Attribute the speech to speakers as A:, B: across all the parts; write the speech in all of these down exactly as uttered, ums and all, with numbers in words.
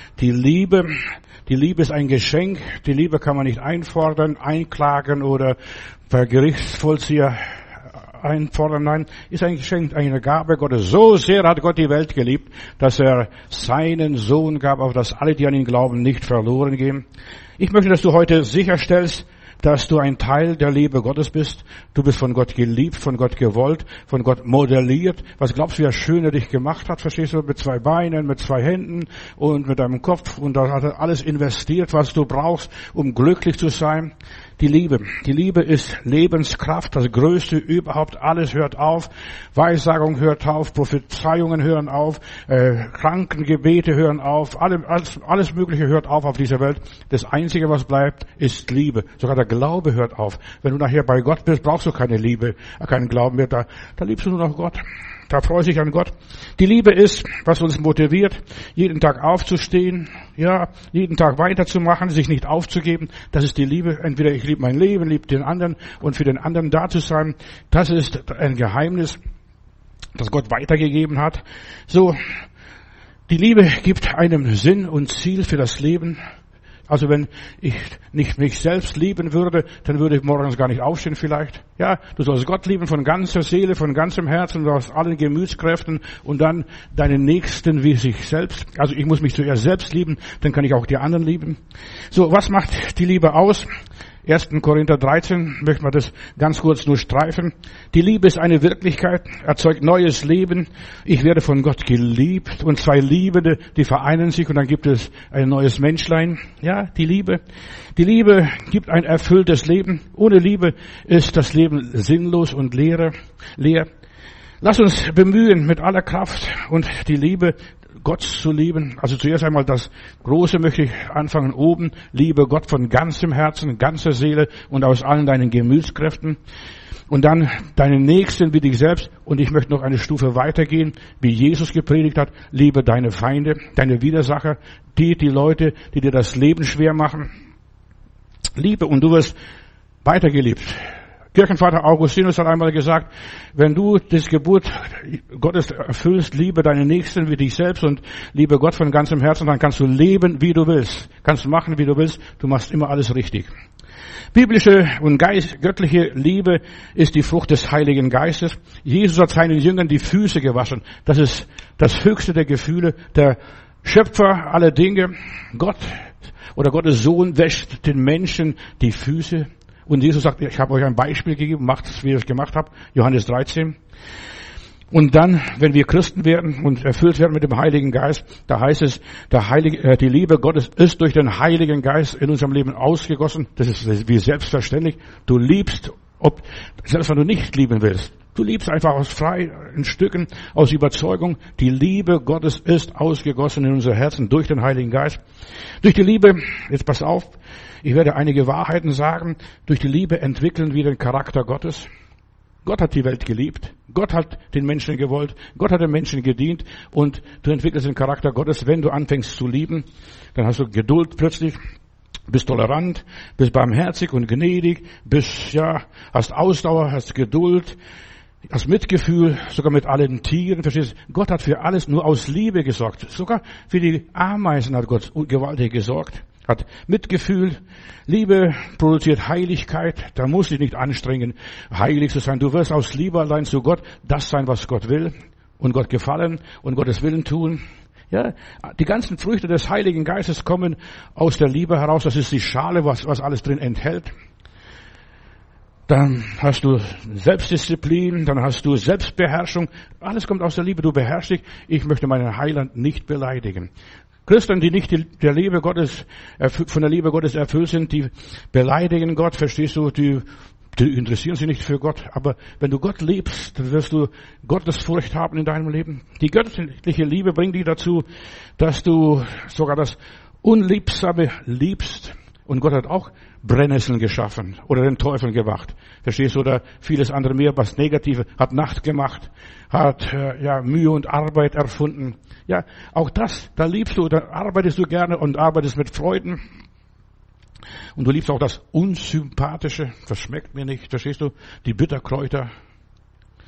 A: die Liebe, die Liebe ist ein Geschenk. Die Liebe kann man nicht einfordern, einklagen oder per Gerichtsvollzieher einfordern. Nein, ist ein Geschenk, eine Gabe Gottes. So sehr hat Gott die Welt geliebt, dass er seinen Sohn gab, auf dass alle, die an ihn glauben, nicht verloren gehen. Ich möchte, dass du heute sicherstellst, dass du ein Teil der Liebe Gottes bist. Du bist von Gott geliebt, von Gott gewollt, von Gott modelliert. Was glaubst du, wie schön er dich gemacht hat? Verstehst du? Mit zwei Beinen, mit zwei Händen und mit deinem Kopf. Und da hat er alles investiert, was du brauchst, um glücklich zu sein. Die Liebe. Die Liebe ist Lebenskraft, das Größte überhaupt. Alles hört auf. Weissagung hört auf. Prophezeiungen hören auf. Äh, Krankengebete hören auf. Alle, alles, alles Mögliche hört auf auf dieser Welt. Das Einzige, was bleibt, ist Liebe. Sogar der Glaube hört auf. Wenn du nachher bei Gott bist, brauchst du keine Liebe, keinen Glauben mehr. Da, da liebst du nur noch Gott. Da freust du dich an Gott. Die Liebe ist, was uns motiviert, jeden Tag aufzustehen, ja, jeden Tag weiterzumachen, sich nicht aufzugeben. Das ist die Liebe. Entweder ich liebe mein Leben, liebe den anderen und für den anderen da zu sein. Das ist ein Geheimnis, das Gott weitergegeben hat. So, die Liebe gibt einem Sinn und Ziel für das Leben. Also wenn ich nicht mich selbst lieben würde, dann würde ich morgens gar nicht aufstehen vielleicht. Ja, du sollst Gott lieben von ganzer Seele, von ganzem Herzen, aus allen Gemütskräften und dann deinen Nächsten wie sich selbst. Also ich muss mich zuerst selbst lieben, dann kann ich auch die anderen lieben. So, was macht die Liebe aus? erster Korinther dreizehn, möchte man das ganz kurz nur streifen. Die Liebe ist eine Wirklichkeit, erzeugt neues Leben. Ich werde von Gott geliebt und zwei Liebende, die vereinen sich und dann gibt es ein neues Menschlein. Ja, die Liebe. Die Liebe gibt ein erfülltes Leben. Ohne Liebe ist das Leben sinnlos und leer. leer. Lass uns bemühen mit aller Kraft und die Liebe Gott zu lieben. Also zuerst einmal das Große möchte ich anfangen oben. Liebe Gott von ganzem Herzen, ganzer Seele und aus allen deinen Gemütskräften. Und dann deinen Nächsten wie dich selbst. Und ich möchte noch eine Stufe weitergehen, wie Jesus gepredigt hat. Liebe deine Feinde, deine Widersacher, die, die Leute, die dir das Leben schwer machen. Liebe und du wirst weitergeliebt. Kirchenvater Augustinus hat einmal gesagt, wenn du das Gebot Gottes erfüllst, liebe deinen Nächsten wie dich selbst und liebe Gott von ganzem Herzen, dann kannst du leben, wie du willst. Kannst machen, wie du willst. Du machst immer alles richtig. Biblische und Geist, göttliche Liebe ist die Frucht des Heiligen Geistes. Jesus hat seinen Jüngern die Füße gewaschen. Das ist das höchste der Gefühle. Der Schöpfer aller Dinge, Gott oder Gottes Sohn wäscht den Menschen die Füße. Und Jesus sagt, ich habe euch ein Beispiel gegeben, macht es, wie ich es gemacht habe. Johannes dreizehn. Und dann, wenn wir Christen werden und erfüllt werden mit dem Heiligen Geist, da heißt es, der Heilige, äh, die Liebe Gottes ist durch den Heiligen Geist in unserem Leben ausgegossen. Das ist wie selbstverständlich. Du liebst, ob, selbst wenn du nicht lieben willst. Du liebst einfach aus freien Stücken, aus Überzeugung. Die Liebe Gottes ist ausgegossen in unser Herzen durch den Heiligen Geist. Durch die Liebe, jetzt pass auf, ich werde einige Wahrheiten sagen. Durch die Liebe entwickeln wir den Charakter Gottes. Gott hat die Welt geliebt. Gott hat den Menschen gewollt. Gott hat den Menschen gedient. Und du entwickelst den Charakter Gottes, wenn du anfängst zu lieben. Dann hast du Geduld plötzlich. Bist tolerant, bist barmherzig und gnädig, bist, ja, hast Ausdauer, hast Geduld, hast Mitgefühl, sogar mit allen Tieren, verstehst du? Gott hat für alles nur aus Liebe gesorgt. Sogar für die Ameisen hat Gott gewaltig gesorgt. Hat Mitgefühl, Liebe produziert Heiligkeit, da musst du dich nicht anstrengen, heilig zu sein. Du wirst aus Liebe allein zu Gott das sein, was Gott will und Gott gefallen und Gottes Willen tun. Ja, die ganzen Früchte des Heiligen Geistes kommen aus der Liebe heraus. Das ist die Schale, was, was alles drin enthält. Dann hast du Selbstdisziplin, dann hast du Selbstbeherrschung. Alles kommt aus der Liebe. Du beherrschst dich. Ich möchte meinen Heiland nicht beleidigen. Christen, die nicht der Liebe Gottes, von der Liebe Gottes erfüllt sind, die beleidigen Gott, verstehst du, die, die interessieren sich nicht für Gott. Aber wenn du Gott liebst, dann wirst du Gottesfurcht haben in deinem Leben. Die göttliche Liebe bringt dich dazu, dass du sogar das Unliebsame liebst. Und Gott hat auch Brennnesseln geschaffen oder den Teufel gemacht. Verstehst du? Oder vieles andere mehr, was Negative, hat Nacht gemacht, hat äh, ja Mühe und Arbeit erfunden. Ja, auch das, da liebst du, da arbeitest du gerne und arbeitest mit Freuden. Und du liebst auch das Unsympathische, das schmeckt mir nicht, verstehst du? Die Bitterkräuter.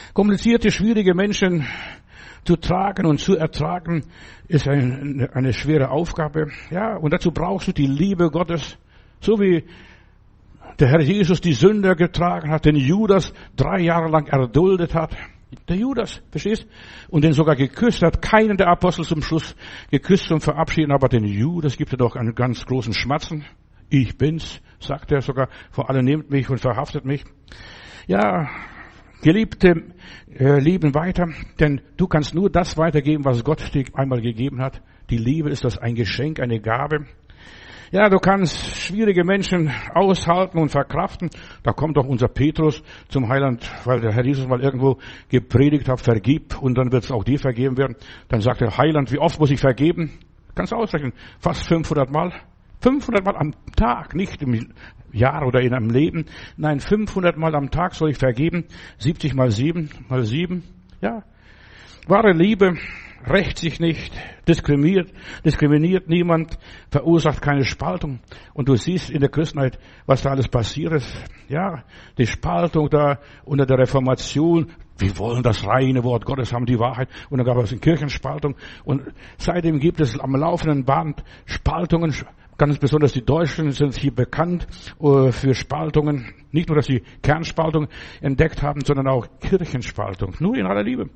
A: Komplizierte, schwierige Menschen zu tragen und zu ertragen, ist eine, eine schwere Aufgabe. Ja, und dazu brauchst du die Liebe Gottes, so wie der Herr Jesus die Sünder getragen hat, den Judas drei Jahre lang erduldet hat. Der Judas, verstehst? Und den sogar geküsst hat. Keinen der Apostel zum Schluss geküsst zum Verabschieden, aber den Judas gibt er doch einen ganz großen Schmatzen. Ich bin's, sagt er sogar, vor allem nehmt mich und verhaftet mich. Ja, Geliebte, äh, lieben weiter, denn du kannst nur das weitergeben, was Gott dir einmal gegeben hat. Die Liebe ist das ein Geschenk, eine Gabe. Ja, du kannst schwierige Menschen aushalten und verkraften. Da kommt doch unser Petrus zum Heiland, weil der Herr Jesus mal irgendwo gepredigt hat, vergib und dann wird es auch dir vergeben werden. Dann sagt der Heiland, wie oft muss ich vergeben? Kannst du ausrechnen, fast fünfhundert Mal. fünfhundert Mal am Tag, nicht im Jahr oder in einem Leben. Nein, fünfhundert Mal am Tag soll ich vergeben. siebzig mal sieben mal sieben. Ja, wahre Liebe rächt sich nicht, diskriminiert, diskriminiert niemand, verursacht keine Spaltung. Und du siehst in der Christenheit, was da alles passiert ist. Ja, die Spaltung da unter der Reformation. Wir wollen das reine Wort Gottes haben, die Wahrheit. Und dann gab es eine Kirchenspaltung. Und seitdem gibt es am laufenden Band Spaltungen. Ganz besonders die Deutschen sind hier bekannt für Spaltungen. Nicht nur, dass sie Kernspaltung entdeckt haben, sondern auch Kirchenspaltung. Nur in aller Liebe.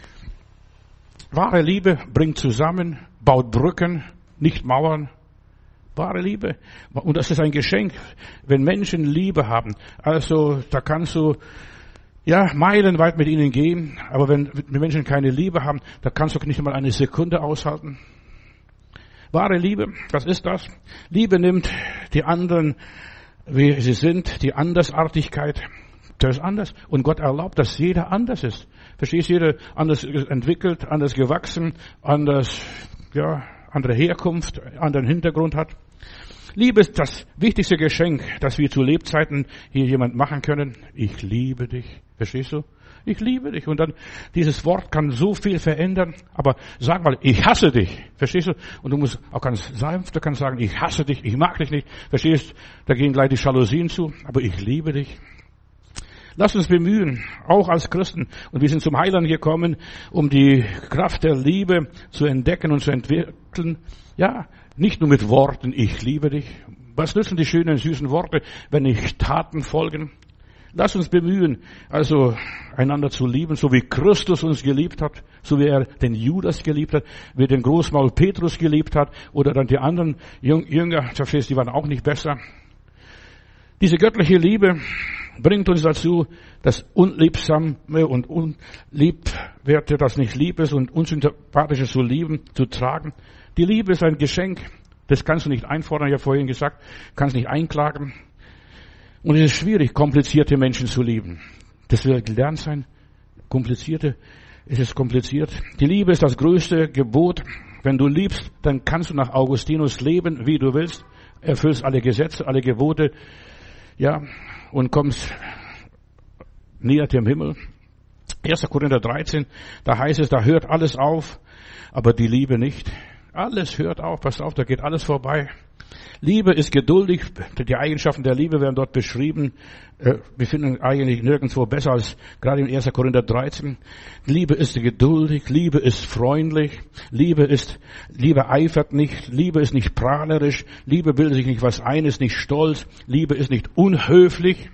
A: Wahre Liebe bringt zusammen, baut Brücken, nicht Mauern. Wahre Liebe. Und das ist ein Geschenk, wenn Menschen Liebe haben. Also da kannst du ja meilenweit mit ihnen gehen. Aber wenn Menschen keine Liebe haben, da kannst du nicht einmal eine Sekunde aushalten. Wahre Liebe, was ist das? Liebe nimmt die anderen, wie sie sind, die Andersartigkeit. Das ist anders. Und Gott erlaubt, dass jeder anders ist. Verstehst du? Jeder anders entwickelt, anders gewachsen, anders, ja, andere Herkunft, anderen Hintergrund hat. Liebe ist das wichtigste Geschenk, das wir zu Lebzeiten hier jemand machen können. Ich liebe dich. Verstehst du? Ich liebe dich. Und dann, dieses Wort kann so viel verändern. Aber sag mal, ich hasse dich. Verstehst du? Und du musst auch ganz sanft, du kannst sagen, ich hasse dich, ich mag dich nicht. Verstehst du? Da gehen gleich die Jalousien zu. Aber ich liebe dich. Lass uns bemühen, auch als Christen. Und wir sind zum Heiland gekommen, um die Kraft der Liebe zu entdecken und zu entwickeln. Ja, nicht nur mit Worten, ich liebe dich. Was nützen die schönen, süßen Worte, wenn nicht Taten folgen? Lass uns bemühen, also einander zu lieben, so wie Christus uns geliebt hat, so wie er den Judas geliebt hat, wie den Großmaul Petrus geliebt hat, oder dann die anderen Jünger, verstehst du, die waren auch nicht besser. Diese göttliche Liebe bringt uns dazu, das Unliebsame und Unliebwerte, das nicht lieb ist und Unsympathisches zu lieben, zu tragen. Die Liebe ist ein Geschenk, das kannst du nicht einfordern, ich habe vorhin gesagt, kannst nicht einklagen. Und es ist schwierig, komplizierte Menschen zu lieben. Das will gelernt sein. Komplizierte, es ist kompliziert. Die Liebe ist das größte Gebot. Wenn du liebst, dann kannst du nach Augustinus leben, wie du willst. Erfüllst alle Gesetze, alle Gebote, ja, und kommst näher dem Himmel. erster Korinther dreizehn, da heißt es, da hört alles auf, aber die Liebe nicht. Alles hört auf, passt auf, da geht alles vorbei. Liebe ist geduldig, die Eigenschaften der Liebe werden dort beschrieben. Wir finden eigentlich nirgendwo besser als gerade in erster Korinther dreizehn. Liebe ist geduldig, Liebe ist freundlich, Liebe ist, Liebe eifert nicht, Liebe ist nicht prahlerisch, Liebe bildet sich nicht was ein, ist nicht stolz, Liebe ist nicht unhöflich.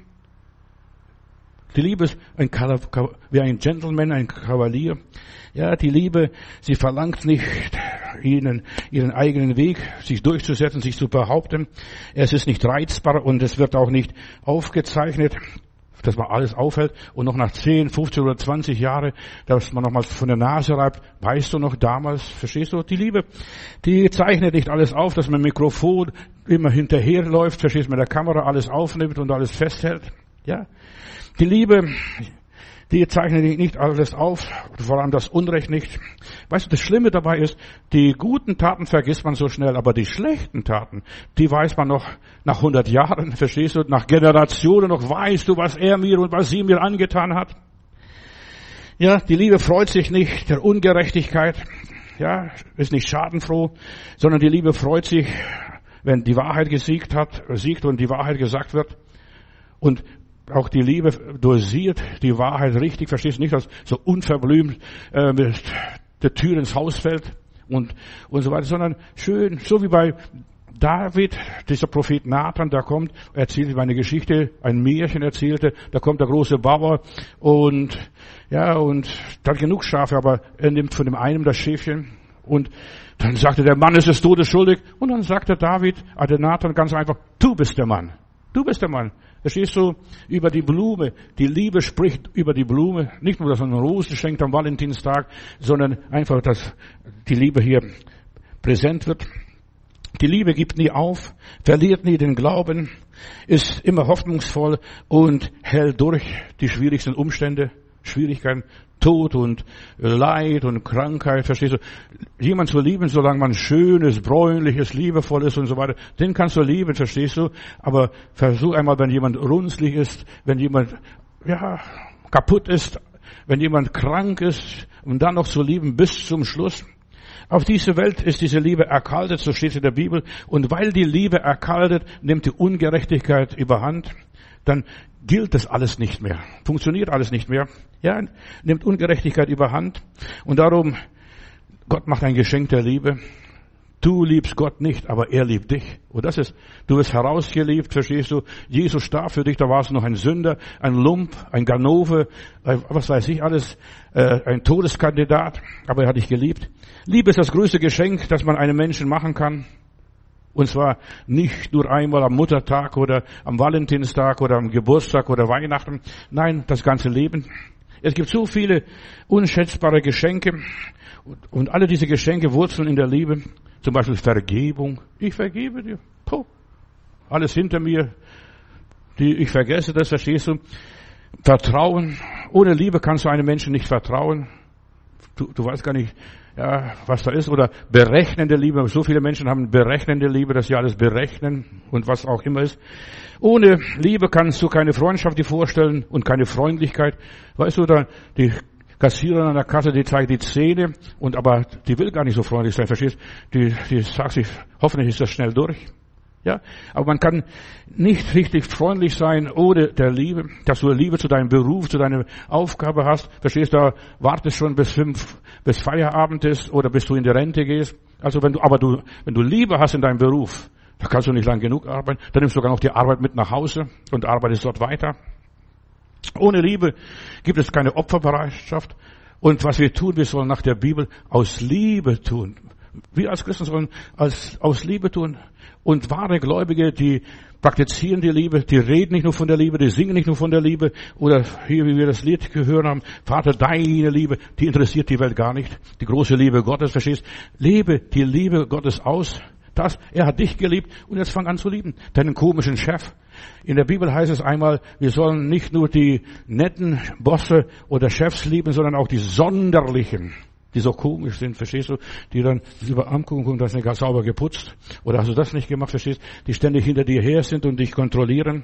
A: Die Liebe ist ein, wie ein Gentleman, ein Kavalier. Ja, die Liebe, sie verlangt nicht, ihnen ihren eigenen Weg, sich durchzusetzen, sich zu behaupten. Es ist nicht reizbar und es wird auch nicht aufgezeichnet, dass man alles aufhält. Und noch nach zehn, fünfzehn oder zwanzig Jahren, dass man nochmal von der Nase reibt, weißt du noch damals, verstehst du? Die Liebe, die zeichnet nicht alles auf, dass man mit dem Mikrofon immer hinterherläuft, verstehst du, mit der Kamera alles aufnimmt und alles festhält. Ja, die Liebe, die zeichnet nicht alles auf, vor allem das Unrecht nicht. Weißt du, das Schlimme dabei ist, die guten Taten vergisst man so schnell, aber die schlechten Taten, die weiß man noch nach hundert Jahren, verstehst du, nach Generationen noch, weißt du, was er mir und was sie mir angetan hat. Ja, die Liebe freut sich nicht der Ungerechtigkeit, ja, ist nicht schadenfroh, sondern die Liebe freut sich, wenn die Wahrheit gesiegt hat, siegt und die Wahrheit gesagt wird. Und auch die Liebe dosiert, die Wahrheit richtig, verstehst du, nicht, dass so unverblümt äh, mit der Tür ins Haus fällt und, und so weiter, sondern schön, so wie bei David, dieser Prophet Nathan, der kommt, erzählt ihm eine Geschichte, ein Märchen erzählte, da kommt der große Bauer und, ja, und der hat genug Schafe, aber er nimmt von dem einen das Schäfchen und dann sagte der Mann ist des Todes schuldig und dann sagte David, also Nathan ganz einfach, du bist der Mann, du bist der Mann. Verstehst du, über die Blume, die Liebe spricht über die Blume, nicht nur, dass man Rosen schenkt am Valentinstag, sondern einfach, dass die Liebe hier präsent wird. Die Liebe gibt nie auf, verliert nie den Glauben, ist immer hoffnungsvoll und hält durch die schwierigsten Umstände, Schwierigkeiten, Tod und Leid und Krankheit, verstehst du? Jemand zu lieben, solange man schön ist, bräunlich ist, liebevoll ist und so weiter, den kannst du lieben, verstehst du? Aber versuch einmal, wenn jemand runzlig ist, wenn jemand, ja, kaputt ist, wenn jemand krank ist, und dann noch zu lieben bis zum Schluss. Auf diese Welt ist diese Liebe erkaltet, so steht es in der Bibel. Und weil die Liebe erkaltet, nimmt die Ungerechtigkeit überhand, dann gilt das alles nicht mehr. Funktioniert alles nicht mehr. Ja, nimmt Ungerechtigkeit überhand. Und darum, Gott macht ein Geschenk der Liebe. Du liebst Gott nicht, aber er liebt dich. Und das ist, du wirst herausgeliebt, verstehst du? Jesus starb für dich, da warst du noch ein Sünder, ein Lump, ein Ganove, was weiß ich alles, ein Todeskandidat, aber er hat dich geliebt. Liebe ist das größte Geschenk, das man einem Menschen machen kann. Und zwar nicht nur einmal am Muttertag oder am Valentinstag oder am Geburtstag oder Weihnachten. Nein, das ganze Leben. Es gibt so viele unschätzbare Geschenke und alle diese Geschenke wurzeln in der Liebe. Zum Beispiel Vergebung. Ich vergebe dir. Puh. Alles hinter mir. Die, ich vergesse das, verstehst du? Vertrauen. Ohne Liebe kannst du einem Menschen nicht vertrauen. Du, du weißt gar nicht, ja, was da ist. Oder berechnende Liebe. So viele Menschen haben berechnende Liebe, dass sie alles berechnen und was auch immer ist. Ohne Liebe kannst du keine Freundschaft dir vorstellen und keine Freundlichkeit. Weißt du, da die Kassiererin an der Kasse, die zeigt die Zähne, und aber die will gar nicht so freundlich sein, verstehst? Die, die sagt sich, hoffentlich ist das schnell durch. Ja, aber man kann nicht richtig freundlich sein ohne der Liebe, dass du Liebe zu deinem Beruf, zu deiner Aufgabe hast. Verstehst, da wartest schon bis fünf, bis Feierabend ist oder bis du in die Rente gehst. Also wenn du, aber du, wenn du Liebe hast in deinem Beruf, da kannst du nicht lang genug arbeiten. Dann nimmst du sogar noch die Arbeit mit nach Hause und arbeitest dort weiter. Ohne Liebe gibt es keine Opferbereitschaft. Und was wir tun, wir sollen nach der Bibel aus Liebe tun. Wir als Christen sollen als, aus Liebe tun. Und wahre Gläubige, die praktizieren die Liebe, die reden nicht nur von der Liebe, die singen nicht nur von der Liebe. Oder hier, wie wir das Lied gehört haben, Vater, deine Liebe, die interessiert die Welt gar nicht. Die große Liebe Gottes, verstehst? Lebe die Liebe Gottes aus. Das, er hat dich geliebt und jetzt fang an zu lieben. Deinen komischen Chef. In der Bibel heißt es einmal, wir sollen nicht nur die netten Bosse oder Chefs lieben, sondern auch die sonderlichen, die so komisch sind, verstehst du? Die dann über Arm gucken und das nicht ganz sauber geputzt. Oder hast du das nicht gemacht, verstehst? Die ständig hinter dir her sind und dich kontrollieren.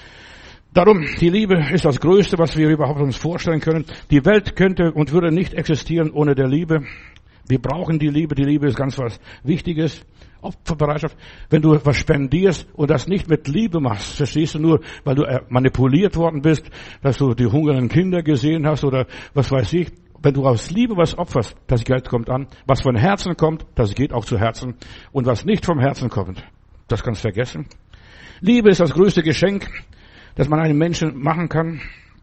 A: Darum, die Liebe ist das Größte, was wir überhaupt uns vorstellen können. Die Welt könnte und würde nicht existieren ohne der Liebe. Wir brauchen die Liebe. Die Liebe ist ganz was Wichtiges. Opferbereitschaft. Wenn du was spendierst und das nicht mit Liebe machst, verstehst du, nur weil du manipuliert worden bist, dass du die hungernden Kinder gesehen hast oder was weiß ich. Wenn du aus Liebe was opferst, das Geld kommt an. Was von Herzen kommt, das geht auch zu Herzen. Und was nicht vom Herzen kommt, das kannst du vergessen. Liebe ist das größte Geschenk, das man einem Menschen machen kann.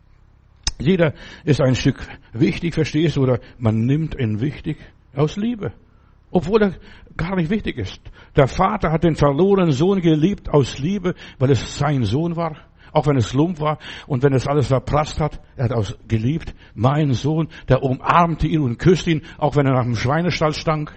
A: Jeder ist ein Stück wichtig, verstehst du, oder man nimmt ihn wichtig aus Liebe. Obwohl er gar nicht wichtig ist. Der Vater hat den verlorenen Sohn geliebt aus Liebe, weil es sein Sohn war. Auch wenn es Lump war und wenn es alles verprasst hat. Er hat aus geliebt. Mein Sohn, der umarmte ihn und küsste ihn, auch wenn er nach dem Schweinestall stank.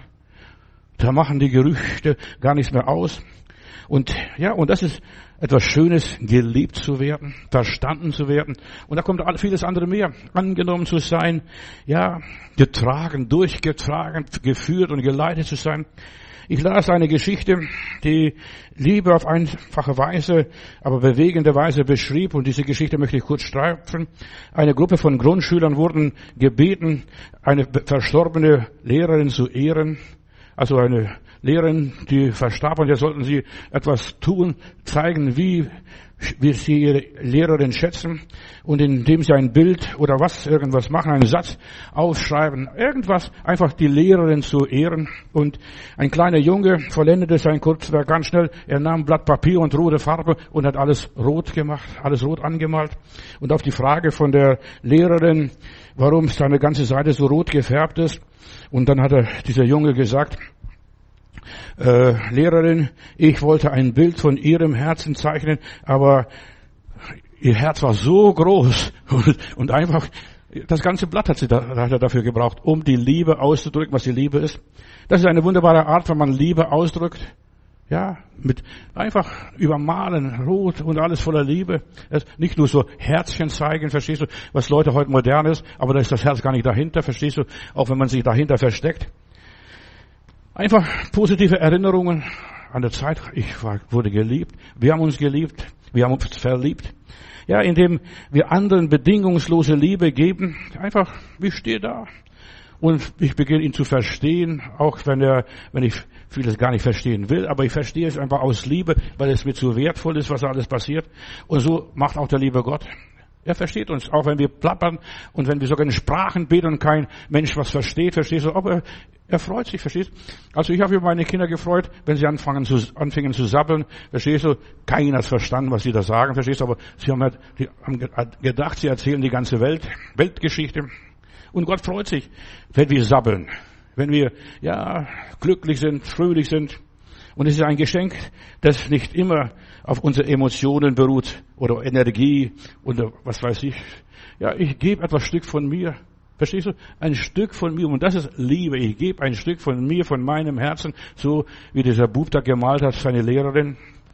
A: Da machen die Gerüchte gar nichts mehr aus. Und ja, und das ist etwas Schönes, geliebt zu werden, verstanden zu werden. Und da kommt vieles andere mehr. Angenommen zu sein, ja, getragen, durchgetragen, geführt und geleitet zu sein. Ich las eine Geschichte, die Liebe auf einfache Weise, aber bewegende Weise beschrieb. Und diese Geschichte möchte ich kurz streifen. Eine Gruppe von Grundschülern wurden gebeten, eine verstorbene Lehrerin zu ehren. Also eine Lehrerin, die verstarb, und jetzt sollten sie etwas tun, zeigen, wie, wie sie ihre Lehrerin schätzen, und indem sie ein Bild oder was, irgendwas machen, einen Satz aufschreiben, irgendwas, einfach die Lehrerin zu ehren. Und ein kleiner Junge vollendete sein Kurzwerk ganz schnell. Er nahm ein Blatt Papier und rote Farbe und hat alles rot gemacht, alles rot angemalt. Und auf die Frage von der Lehrerin, warum seine ganze Seite so rot gefärbt ist, und dann hat er, dieser Junge gesagt, Äh, Lehrerin, ich wollte ein Bild von Ihrem Herzen zeichnen, aber Ihr Herz war so groß und, und einfach, das ganze Blatt hat, sie da, hat er dafür gebraucht, um die Liebe auszudrücken, was die Liebe ist. Das ist eine wunderbare Art, wenn man Liebe ausdrückt. Ja, mit einfach übermalen, rot und alles voller Liebe. Das nicht nur so Herzchen zeigen, verstehst du, was Leute heute modern ist, aber da ist das Herz gar nicht dahinter, verstehst du, auch wenn man sich dahinter versteckt. Einfach positive Erinnerungen an der Zeit. Ich war, wurde geliebt. Wir haben uns geliebt. Wir haben uns verliebt. Ja, indem wir anderen bedingungslose Liebe geben. Einfach, ich stehe da. Und ich beginne ihn zu verstehen, auch wenn er, wenn ich vieles gar nicht verstehen will. Aber ich verstehe es einfach aus Liebe, weil es mir zu wertvoll ist, was alles passiert. Und so macht auch der liebe Gott. Er versteht uns, auch wenn wir plappern und wenn wir sogar in Sprachen beten und kein Mensch was versteht, verstehst du, aber er, er freut sich, verstehst du. Also ich habe über meine Kinder gefreut, wenn sie anfangen zu, anfingen zu sabbeln, verstehst du, keiner hat verstanden, was sie da sagen, verstehst du, aber sie haben, halt, die haben gedacht, sie erzählen die ganze Welt, Weltgeschichte. Und Gott freut sich, wenn wir sabbeln, wenn wir, ja, glücklich sind, fröhlich sind. Und es ist ein Geschenk, das nicht immer auf unsere Emotionen beruht oder Energie oder was weiß ich. Ja, ich gebe etwas Stück von mir. Verstehst du? Ein Stück von mir. Und das ist Liebe. Ich gebe ein Stück von mir, von meinem Herzen, so wie dieser Bub da gemalt hat, seine Lehrerin.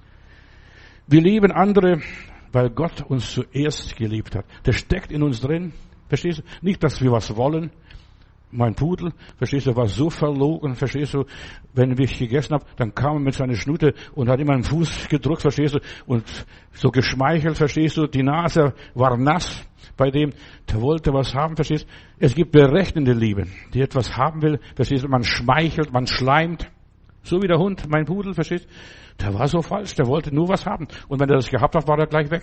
A: Wir lieben andere, weil Gott uns zuerst geliebt hat. Das steckt in uns drin. Verstehst du? Nicht, dass wir was wollen. Mein Pudel, verstehst du, war so verlogen, verstehst du, wenn ich gegessen habe, dann kam er mit seiner Schnute und hat immer einen Fuß gedrückt, verstehst du, und so geschmeichelt, verstehst du, die Nase war nass bei dem, der wollte was haben, verstehst du. Es gibt berechnende Liebe, die etwas haben will, verstehst du, man schmeichelt, man schleimt, so wie der Hund, mein Pudel, verstehst du, der war so falsch, der wollte nur was haben, und wenn er das gehabt hat, war er gleich weg.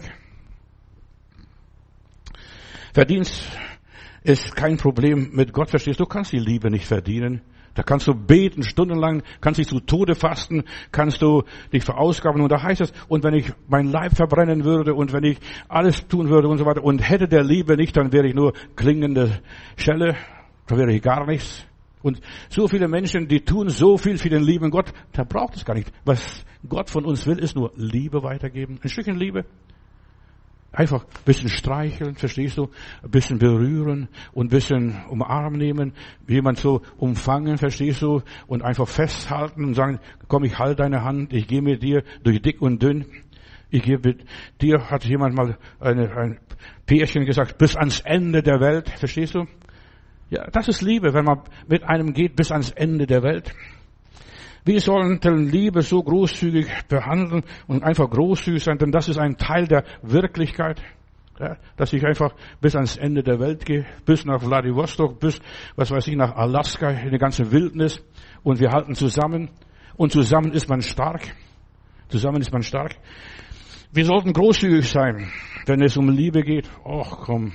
A: Verdienst ist kein Problem mit Gott, verstehst du? Du kannst die Liebe nicht verdienen. Da kannst du beten stundenlang, kannst dich zu Tode fasten, kannst du dich verausgaben. Und da heißt es, und wenn ich mein Leib verbrennen würde und wenn ich alles tun würde und so weiter und hätte der Liebe nicht, dann wäre ich nur klingende Schelle, dann wäre ich gar nichts. Und so viele Menschen, die tun so viel für den lieben Gott, da braucht es gar nicht. Was Gott von uns will, ist nur Liebe weitergeben. Ein Stückchen Liebe. Einfach ein bisschen streicheln, verstehst du? Ein bisschen berühren und ein bisschen umarmen nehmen, jemand so umfangen, verstehst du? Und einfach festhalten und sagen, komm, ich halte deine Hand, ich gehe mit dir durch dick und dünn. Ich gehe mit dir, hat jemand mal eine, ein Pärchen gesagt, bis ans Ende der Welt, verstehst du? Ja, das ist Liebe, wenn man mit einem geht bis ans Ende der Welt. Wir sollten Liebe so großzügig behandeln und einfach großzügig sein, denn das ist ein Teil der Wirklichkeit, ja, dass ich einfach bis ans Ende der Welt gehe, bis nach Vladivostok, bis, was weiß ich, nach Alaska, in die ganze Wildnis, und wir halten zusammen, und zusammen ist man stark, zusammen ist man stark. Wir sollten großzügig sein, wenn es um Liebe geht. Ach komm,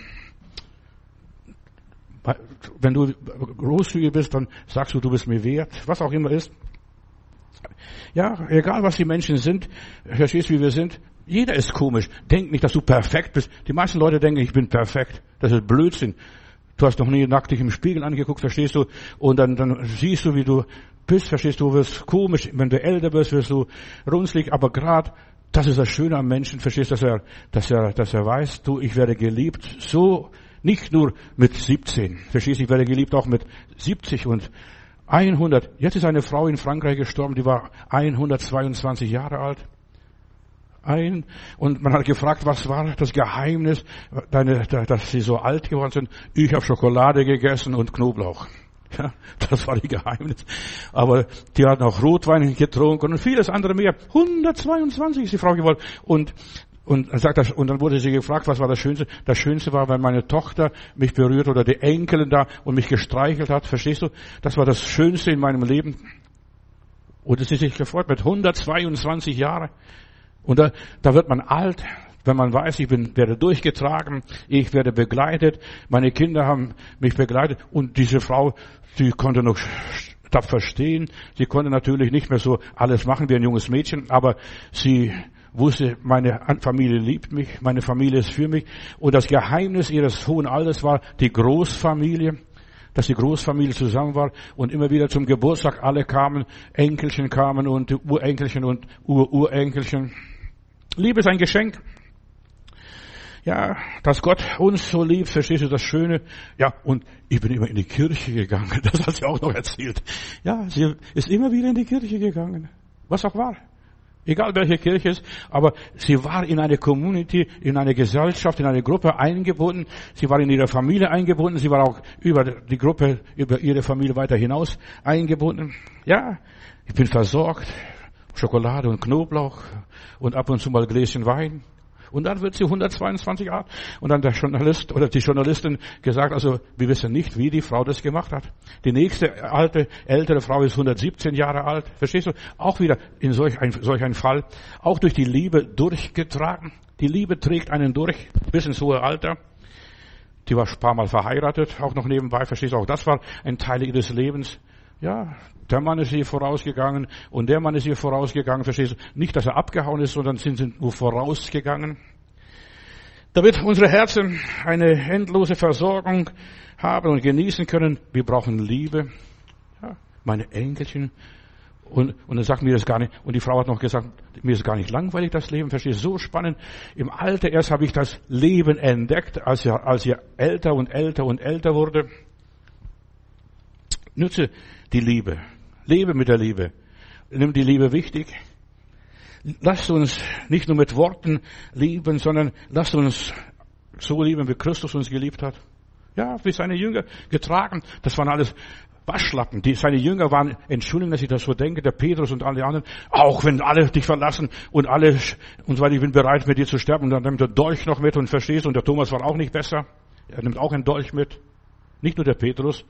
A: wenn du großzügig bist, dann sagst du, du bist mir wert, was auch immer ist. Ja, egal was die Menschen sind, verstehst du, wie wir sind, jeder ist komisch. Denk nicht, dass du perfekt bist. Die meisten Leute denken, ich bin perfekt. Das ist Blödsinn. Du hast noch nie nackt dich im Spiegel angeguckt, verstehst du, und dann, dann siehst du, wie du bist, verstehst du, du wirst komisch. Wenn du älter wirst, wirst du runzlig, aber gerade, das ist das Schöne am Menschen, verstehst du, dass er, dass er, dass er weiß, du, ich werde geliebt, so, nicht nur mit siebzehn, verstehst du, ich werde geliebt auch mit siebzig und hundert. Jetzt ist eine Frau in Frankreich gestorben, die war hundertzweiundzwanzig Jahre alt. Ein, und man hat gefragt, was war das Geheimnis, deine, dass sie so alt geworden sind. Ich habe Schokolade gegessen und Knoblauch. Ja, das war die Geheimnis. Aber die hat auch Rotwein getrunken und vieles andere mehr. hundertzweiundzwanzig ist die Frau geworden. Und Und er sagt das, und dann wurde sie gefragt, was war das Schönste? Das Schönste war, wenn meine Tochter mich berührt oder die Enkelin da und mich gestreichelt hat. Verstehst du? Das war das Schönste in meinem Leben. Oder sie sich gefreut mit hundertzweiundzwanzig Jahren. Und da, da wird man alt, wenn man weiß, ich bin, werde durchgetragen, ich werde begleitet, meine Kinder haben mich begleitet. Und diese Frau, sie konnte noch tapfer stehen. Sie konnte natürlich nicht mehr so alles machen wie ein junges Mädchen, aber sie wusste, meine Familie liebt mich, meine Familie ist für mich. Und das Geheimnis ihres hohen Alters war die Großfamilie, dass die Großfamilie zusammen war und immer wieder zum Geburtstag alle kamen, Enkelchen kamen und Urenkelchen und Ururenkelchen. Liebe ist ein Geschenk. Ja, dass Gott uns so liebt, verstehst du das Schöne? Ja, und ich bin immer in die Kirche gegangen, das hat sie auch noch erzählt. Ja, sie ist immer wieder in die Kirche gegangen, was auch war. Egal welche Kirche es ist, aber sie war in eine Community, in eine Gesellschaft, in eine Gruppe eingebunden. Sie war in ihre Familie eingebunden. Sie war auch über die Gruppe, über ihre Familie weiter hinaus eingebunden. Ja, ich bin versorgt. Schokolade und Knoblauch und ab und zu mal Gläschen Wein. Und dann wird sie hundertzweiundzwanzig Jahre. Und dann der Journalist oder die Journalistin gesagt, also wir wissen nicht, wie die Frau das gemacht hat. Die nächste alte, ältere Frau ist hundertsiebzehn Jahre alt. Verstehst du? Auch wieder in solch ein, solch ein Fall. Auch durch die Liebe durchgetragen. Die Liebe trägt einen durch bis ins hohe Alter. Die war ein paar Mal verheiratet, auch noch nebenbei. Verstehst du? Auch das war ein Teil ihres Lebens. Ja, der Mann ist ihr vorausgegangen und der Mann ist ihr vorausgegangen, verstehst du? Nicht, dass er abgehauen ist, sondern sind sie nur vorausgegangen. Damit unsere Herzen eine endlose Versorgung haben und genießen können, wir brauchen Liebe. Ja, meine Enkelchen. Und, und dann sagt mir das gar nicht, und die Frau hat noch gesagt, mir ist gar nicht langweilig, das Leben, verstehst du? So spannend. Im Alter erst habe ich das Leben entdeckt, als ihr, als ihr älter und älter und älter wurde. Nütze die Liebe. Lebe mit der Liebe. Nimm die Liebe wichtig. Lasst uns nicht nur mit Worten lieben, sondern lasst uns so lieben, wie Christus uns geliebt hat. Ja, wie seine Jünger getragen. Das waren alles Waschlappen. Die, seine Jünger waren, entschuldigen, dass ich das so denke, der Petrus und alle anderen, auch wenn alle dich verlassen und alle, und so weiter, ich bin bereit, mit dir zu sterben. Und dann nimmt der Dolch noch mit und verstehst, und der Thomas war auch nicht besser. Er nimmt auch einen Dolch mit. Nicht nur der Petrus.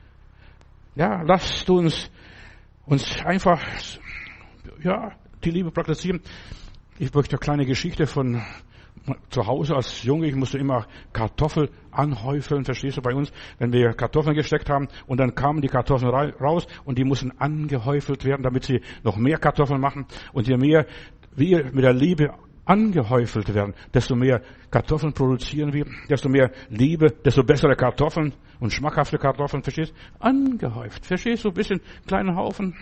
A: Ja, lasst uns uns einfach, ja, die Liebe praktizieren. Ich möchte eine kleine Geschichte von zu Hause als Junge. Ich musste immer Kartoffel anhäufeln, verstehst du, bei uns, wenn wir Kartoffeln gesteckt haben und dann kamen die Kartoffeln raus und die mussten angehäufelt werden, damit sie noch mehr Kartoffeln machen. Und je mehr wir mit der Liebe angehäufelt werden, desto mehr Kartoffeln produzieren wir, desto mehr Liebe, desto bessere Kartoffeln und schmackhafte Kartoffeln, verstehst du? Angehäuft, verstehst du? Ein bisschen kleinen Haufen.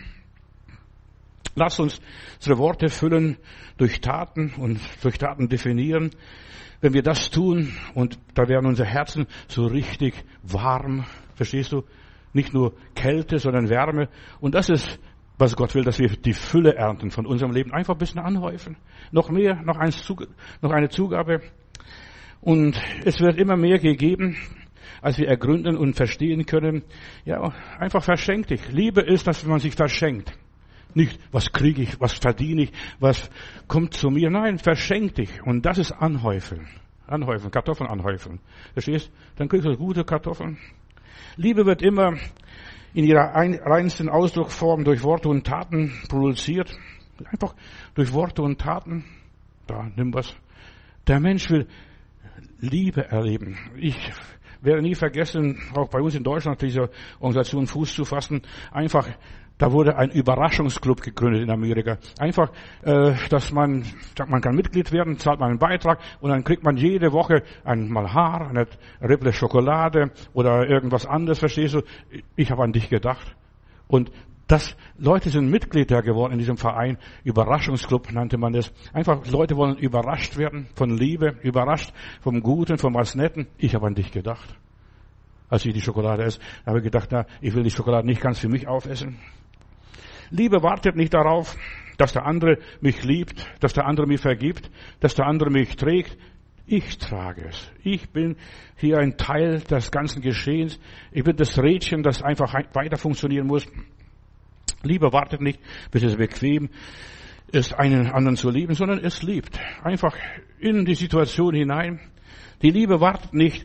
A: Lass uns unsere Worte füllen durch Taten und durch Taten definieren. Wenn wir das tun, und da werden unsere Herzen so richtig warm, verstehst du? Nicht nur Kälte, sondern Wärme. Und das ist, was Gott will, dass wir die Fülle ernten von unserem Leben. Einfach ein bisschen anhäufen. Noch mehr, noch, ein, noch eine Zugabe. Und es wird immer mehr gegeben, als wir ergründen und verstehen können. Ja, einfach verschenk dich. Liebe ist, dass man sich verschenkt. Nicht, was kriege ich, was verdiene ich, was kommt zu mir. Nein, verschenk dich. Und das ist Anhäufeln. Anhäufeln, Kartoffeln anhäufeln. Verstehst? Dann kriegst du gute Kartoffeln. Liebe wird immer in ihrer reinsten Ausdrucksform durch Worte und Taten produziert. Einfach durch Worte und Taten. Da, nimm was. Der Mensch will Liebe erleben. Ich werde nie vergessen, auch bei uns in Deutschland, diese Organisation Fuß zu fassen, einfach, da wurde ein Überraschungsclub gegründet in Amerika. Einfach, äh, dass man, man kann Mitglied werden, zahlt man einen Beitrag und dann kriegt man jede Woche einmal Haar, eine Rippe Schokolade oder irgendwas anderes, verstehst du? Ich habe an dich gedacht. Und das, Leute sind Mitglieder geworden in diesem Verein. Überraschungsclub nannte man das. Einfach, Leute wollen überrascht werden von Liebe, überrascht vom Guten, vom was Netten. Ich habe an dich gedacht. Als ich die Schokolade esse, habe ich gedacht, na, ich will die Schokolade nicht ganz für mich aufessen. Liebe wartet nicht darauf, dass der andere mich liebt, dass der andere mir vergibt, dass der andere mich trägt. Ich trage es. Ich bin hier ein Teil des ganzen Geschehens. Ich bin das Rädchen, das einfach weiter funktionieren muss. Liebe wartet nicht, bis es bequem ist, einen anderen zu lieben, sondern es liebt. Einfach in die Situation hinein. Die Liebe wartet nicht,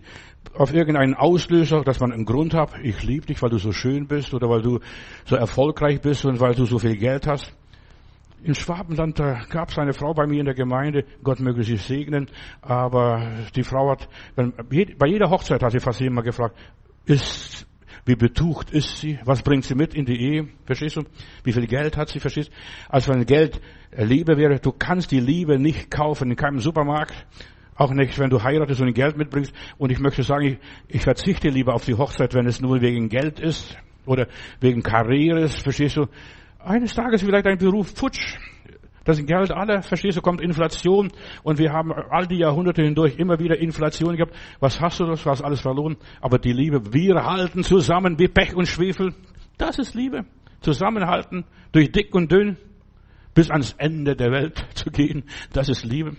A: auf irgendeinen Auslöser, dass man einen Grund hat, ich liebe dich, weil du so schön bist oder weil du so erfolgreich bist und weil du so viel Geld hast. In Schwabenland, da gab es eine Frau bei mir in der Gemeinde, Gott möge sie segnen, aber die Frau hat, bei jeder Hochzeit hat sie fast immer gefragt, ist, wie betucht ist sie, was bringt sie mit in die Ehe, verstehst du? Wie viel Geld hat sie, verstehst du? Also wenn Geld Liebe wäre, du kannst die Liebe nicht kaufen in keinem Supermarkt, auch nicht, wenn du heiratest und Geld mitbringst. Und ich möchte sagen, ich, ich verzichte lieber auf die Hochzeit, wenn es nur wegen Geld ist oder wegen Karrieres, verstehst du? Eines Tages vielleicht ein Beruf futsch. Das Geld alle, verstehst du, kommt Inflation und wir haben all die Jahrhunderte hindurch immer wieder Inflation gehabt. Was hast du, das war alles verloren. Aber die Liebe, wir halten zusammen wie Pech und Schwefel. Das ist Liebe. Zusammenhalten, durch dick und dünn, bis ans Ende der Welt zu gehen. Das ist Liebe.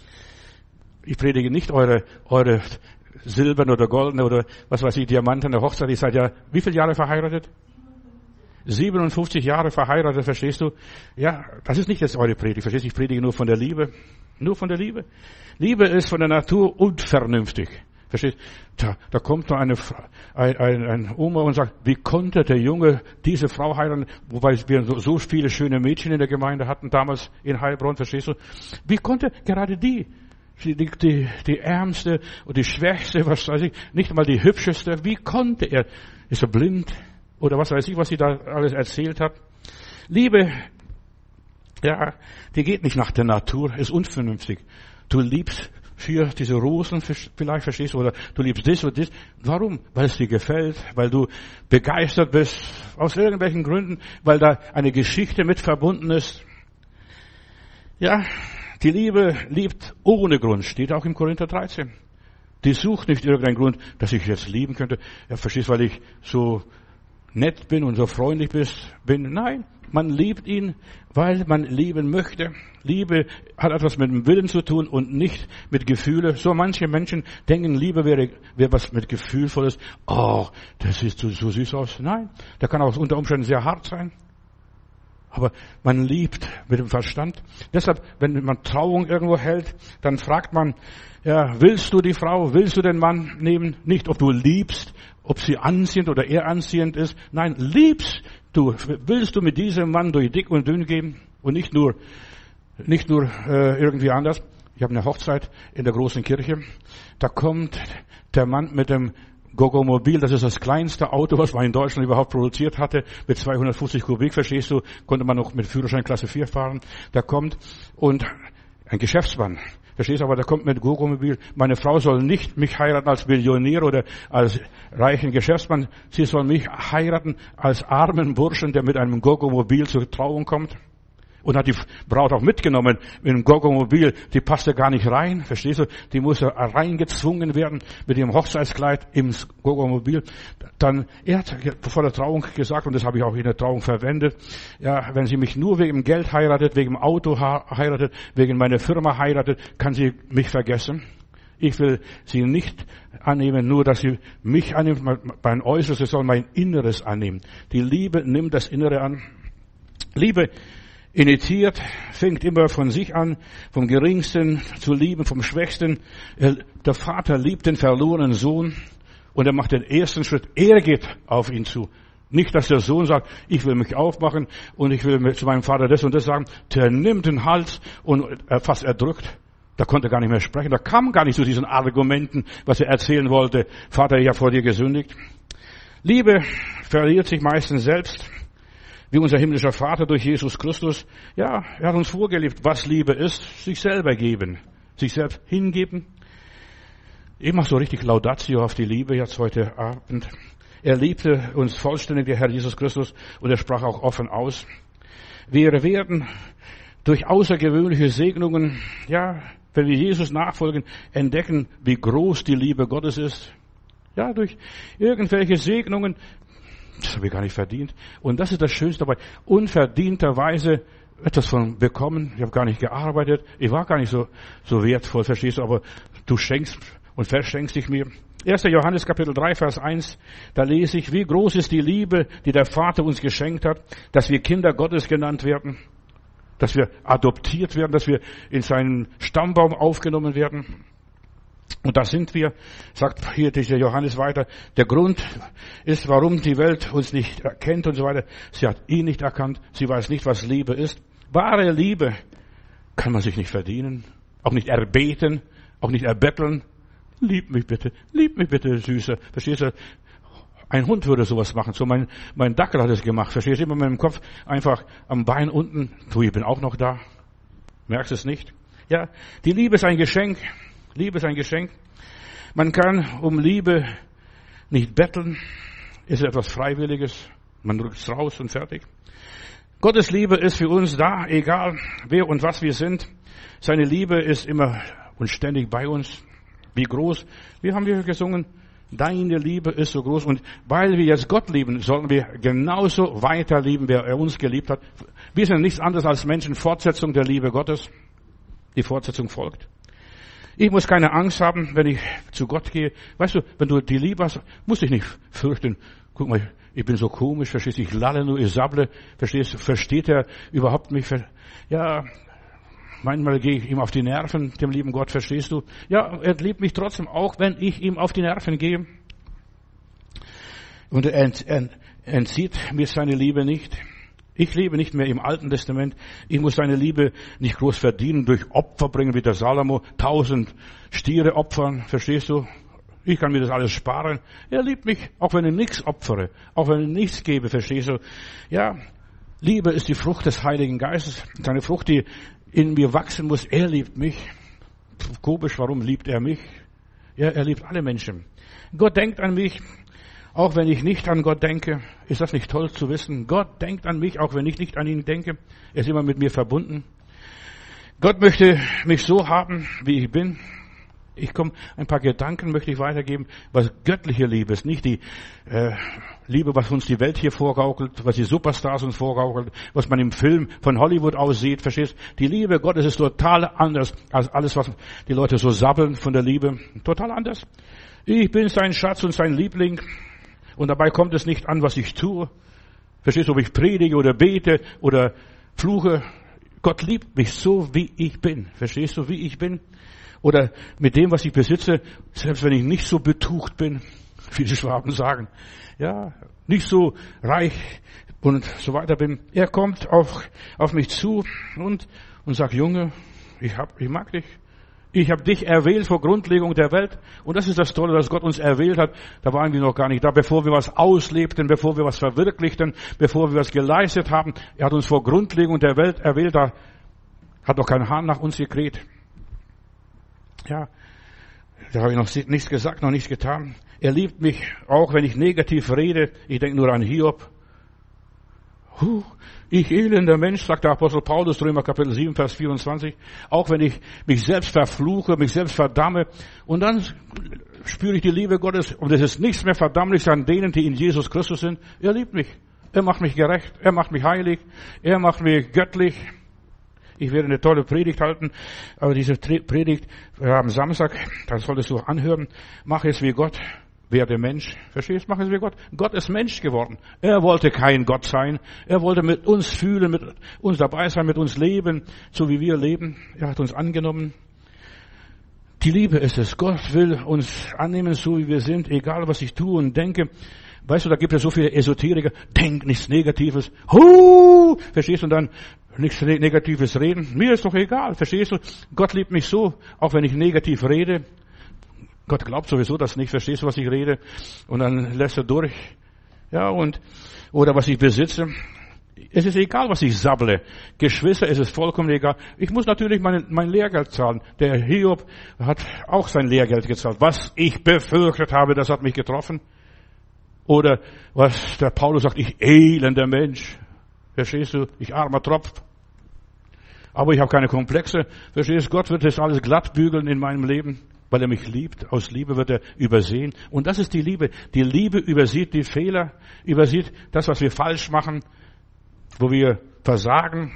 A: Ich predige nicht eure, eure silberne oder goldene oder was weiß ich, diamantene Hochzeit. Ihr seid ja wie viele Jahre verheiratet? siebenundfünfzig Jahre verheiratet, verstehst du? Ja, das ist nicht jetzt eure Predigt, verstehst du? Ich predige nur von der Liebe. Nur von der Liebe. Liebe ist von der Natur unvernünftig. Verstehst du? Da, da kommt noch eine, ein, ein, ein Oma und sagt, wie konnte der Junge diese Frau heiraten? Wobei wir so, so viele schöne Mädchen in der Gemeinde hatten damals in Heilbronn, verstehst du? Wie konnte gerade die, die, die, die ärmste und die schwächste, was weiß ich, nicht einmal die hübscheste, wie konnte er? Ist er blind? Oder was weiß ich, was sie da alles erzählt hat. Liebe, ja, die geht nicht nach der Natur, ist unvernünftig. Du liebst für diese Rosen vielleicht, verstehst du, oder du liebst das und das. Warum? Weil es dir gefällt, weil du begeistert bist, aus irgendwelchen Gründen, weil da eine Geschichte mit verbunden ist. Ja, die Liebe liebt ohne Grund, steht auch im Korinther dreizehn. Die sucht nicht irgendeinen Grund, dass ich jetzt lieben könnte. Ja, verstehst du, weil ich so nett bin und so freundlich bin. Nein, man liebt ihn, weil man lieben möchte. Liebe hat etwas mit dem Willen zu tun und nicht mit Gefühle. So manche Menschen denken, Liebe wäre, wäre was mit Gefühlvolles. Oh, das sieht so, so süß aus. Nein, der kann auch unter Umständen sehr hart sein. Aber man liebt mit dem Verstand. Deshalb, wenn man Trauung irgendwo hält, dann fragt man, ja, willst du die Frau, willst du den Mann nehmen? Nicht, ob du liebst, ob sie anziehend oder er anziehend ist. Nein, liebst du, willst du mit diesem Mann durch dick und dünn gehen und nicht nur, nicht nur äh, irgendwie anders. Ich habe eine Hochzeit in der großen Kirche. Da kommt der Mann mit dem Gogomobil, das ist das kleinste Auto, was man in Deutschland überhaupt produziert hatte, mit zweihundertfünfzig Kubik, verstehst du, konnte man noch mit Führerschein Klasse vier fahren. Da kommt und ein Geschäftsmann, verstehst du, aber der kommt mit Gogomobil. Meine Frau soll nicht mich heiraten als Millionär oder als reichen Geschäftsmann, sie soll mich heiraten als armen Burschen, der mit einem Gogomobil zur Trauung kommt. Und hat die Braut auch mitgenommen mit dem Gogomobil. Die passte gar nicht rein, verstehst du? Die musste reingezwungen werden mit ihrem Hochzeitskleid ins Gogomobil. Dann, er hat vor der Trauung gesagt, und das habe ich auch in der Trauung verwendet, ja, wenn sie mich nur wegen Geld heiratet, wegen dem Auto heiratet, wegen meiner Firma heiratet, kann sie mich vergessen. Ich will sie nicht annehmen, nur dass sie mich annimmt, mein Äußeres, sie soll mein Inneres annehmen. Die Liebe nimmt das Innere an. Liebe initiiert, fängt immer von sich an, vom Geringsten zu lieben, vom Schwächsten. Der Vater liebt den verlorenen Sohn und er macht den ersten Schritt. Er geht auf ihn zu. Nicht, dass der Sohn sagt, ich will mich aufmachen und ich will zu meinem Vater das und das sagen. Der nimmt den Hals und er fast erdrückt. Da konnte er gar nicht mehr sprechen. Da kam gar nicht zu diesen Argumenten, was er erzählen wollte. Vater, ich habe vor dir gesündigt. Liebe verliert sich meistens selbst. Wie unser himmlischer Vater durch Jesus Christus. Ja, er hat uns vorgelebt, was Liebe ist. Sich selber geben. Sich selbst hingeben. Ich mache so richtig Laudatio auf die Liebe jetzt heute Abend. Er liebte uns vollständig, der Herr Jesus Christus, und er sprach auch offen aus. Wir werden durch außergewöhnliche Segnungen, ja, wenn wir Jesus nachfolgen, entdecken, wie groß die Liebe Gottes ist. Ja, durch irgendwelche Segnungen. Das habe ich gar nicht verdient. Und das ist das Schönste dabei. Unverdienterweise etwas von bekommen. Ich habe gar nicht gearbeitet. Ich war gar nicht so, so wertvoll, verstehst du? Aber du schenkst und verschenkst dich mir. erster Johannes Kapitel drei, Vers eins. Da lese ich, wie groß ist die Liebe, die der Vater uns geschenkt hat, dass wir Kinder Gottes genannt werden. Dass wir adoptiert werden, dass wir in seinen Stammbaum aufgenommen werden. Und da sind wir, sagt hier dieser Johannes weiter, der Grund ist, warum die Welt uns nicht erkennt und so weiter. Sie hat ihn nicht erkannt, sie weiß nicht, was Liebe ist. Wahre Liebe kann man sich nicht verdienen, auch nicht erbeten, auch nicht erbetteln. Lieb mich bitte, lieb mich bitte, Süßer. Verstehst du? Ein Hund würde sowas machen. So mein, mein Dackel hat es gemacht. Verstehst du? Immer mit dem Kopf einfach am Bein unten. Du, ich bin auch noch da. Merkst es nicht? Ja, die Liebe ist ein Geschenk. Liebe ist ein Geschenk. Man kann um Liebe nicht betteln. Ist etwas Freiwilliges. Man drückt es raus und fertig. Gottes Liebe ist für uns da, egal wer und was wir sind. Seine Liebe ist immer und ständig bei uns. Wie groß. Wie haben wir gesungen? Deine Liebe ist so groß. Und weil wir jetzt Gott lieben, sollen wir genauso weiter lieben, wie er uns geliebt hat. Wir sind nichts anderes als Menschen. Fortsetzung der Liebe Gottes. Die Fortsetzung folgt. Ich muss keine Angst haben, wenn ich zu Gott gehe. Weißt du, wenn du die Liebe hast, musst du dich nicht fürchten. Guck mal, ich bin so komisch, verstehst du? Ich lalle nur, ich sabble. Verstehst du? Versteht er überhaupt mich? Ja, manchmal gehe ich ihm auf die Nerven, dem lieben Gott, verstehst du? Ja, er liebt mich trotzdem, auch wenn ich ihm auf die Nerven gehe. Und er entzieht mir seine Liebe nicht. Ich lebe nicht mehr im Alten Testament. Ich muss seine Liebe nicht groß verdienen, durch Opfer bringen, wie der Salomo, tausend Stiere opfern, verstehst du? Ich kann mir das alles sparen. Er liebt mich, auch wenn ich nichts opfere, auch wenn ich nichts gebe, verstehst du? Ja, Liebe ist die Frucht des Heiligen Geistes. Seine Frucht, die in mir wachsen muss. Er liebt mich. Komisch, warum liebt er mich? Ja, er liebt alle Menschen. Gott denkt an mich. Auch wenn ich nicht an Gott denke, ist das nicht toll zu wissen? Gott denkt an mich, auch wenn ich nicht an ihn denke. Er ist immer mit mir verbunden. Gott möchte mich so haben, wie ich bin. Ich komme, ein paar Gedanken möchte ich weitergeben, was göttliche Liebe ist. Nicht die äh, Liebe, was uns die Welt hier vorgaukelt, was die Superstars uns vorgaukelt, was man im Film von Hollywood aussieht, verstehst? Die Liebe Gottes ist total anders als alles, was die Leute so sabbeln von der Liebe. Total anders. Ich bin sein Schatz und sein Liebling. Und dabei kommt es nicht an, was ich tue. Verstehst du, ob ich predige oder bete oder fluche. Gott liebt mich so, wie ich bin. Verstehst du, wie ich bin? Oder mit dem, was ich besitze, selbst wenn ich nicht so betucht bin, wie die Schwaben sagen. Ja, nicht so reich und so weiter bin. Er kommt auf, auf mich zu und, und sagt, Junge, ich hab, ich mag dich. Ich habe dich erwählt vor Grundlegung der Welt. Und das ist das Tolle, dass Gott uns erwählt hat. Da waren wir noch gar nicht da, bevor wir was auslebten, bevor wir was verwirklichten, bevor wir was geleistet haben. Er hat uns vor Grundlegung der Welt erwählt. Da hat noch kein Hahn nach uns gekräht. Ja, da habe ich noch nichts gesagt, noch nichts getan. Er liebt mich, auch wenn ich negativ rede. Ich denke nur an Hiob. Huh, ich elender Mensch, sagt der Apostel Paulus, Römer Kapitel sieben, Vers vierundzwanzig. Auch wenn ich mich selbst verfluche, mich selbst verdamme. Und dann spüre ich die Liebe Gottes. Und es ist nichts mehr Verdammnis an denen, die in Jesus Christus sind. Er liebt mich. Er macht mich gerecht. Er macht mich heilig. Er macht mich göttlich. Ich werde eine tolle Predigt halten. Aber diese Predigt am Samstag, das solltest du anhören. Mach es wie Gott. Werde Mensch. Verstehst du? Mach es wie Gott. Gott ist Mensch geworden. Er wollte kein Gott sein. Er wollte mit uns fühlen, mit uns dabei sein, mit uns leben, so wie wir leben. Er hat uns angenommen. Die Liebe ist es. Gott will uns annehmen, so wie wir sind, egal was ich tue und denke. Weißt du, da gibt es so viele Esoteriker. Denk nichts Negatives. Huh! Verstehst du? Und dann nichts Negatives reden. Mir ist doch egal. Verstehst du? Gott liebt mich so, auch wenn ich negativ rede. Gott glaubt sowieso das nicht, verstehst du, was ich rede? Und dann lässt er durch. Ja, und, oder was ich besitze. Es ist egal, was ich sabble. Geschwister, es ist vollkommen egal. Ich muss natürlich mein, mein Lehrgeld zahlen. Der Hiob hat auch sein Lehrgeld gezahlt. Was ich befürchtet habe, das hat mich getroffen. Oder was der Paulus sagt, ich elender Mensch. Verstehst du? Ich armer Tropf. Aber ich habe keine Komplexe. Verstehst du? Gott wird das alles glatt bügeln in meinem Leben. Weil er mich liebt. Aus Liebe wird er übersehen. Und das ist die Liebe. Die Liebe übersieht die Fehler, übersieht das, was wir falsch machen, wo wir versagen.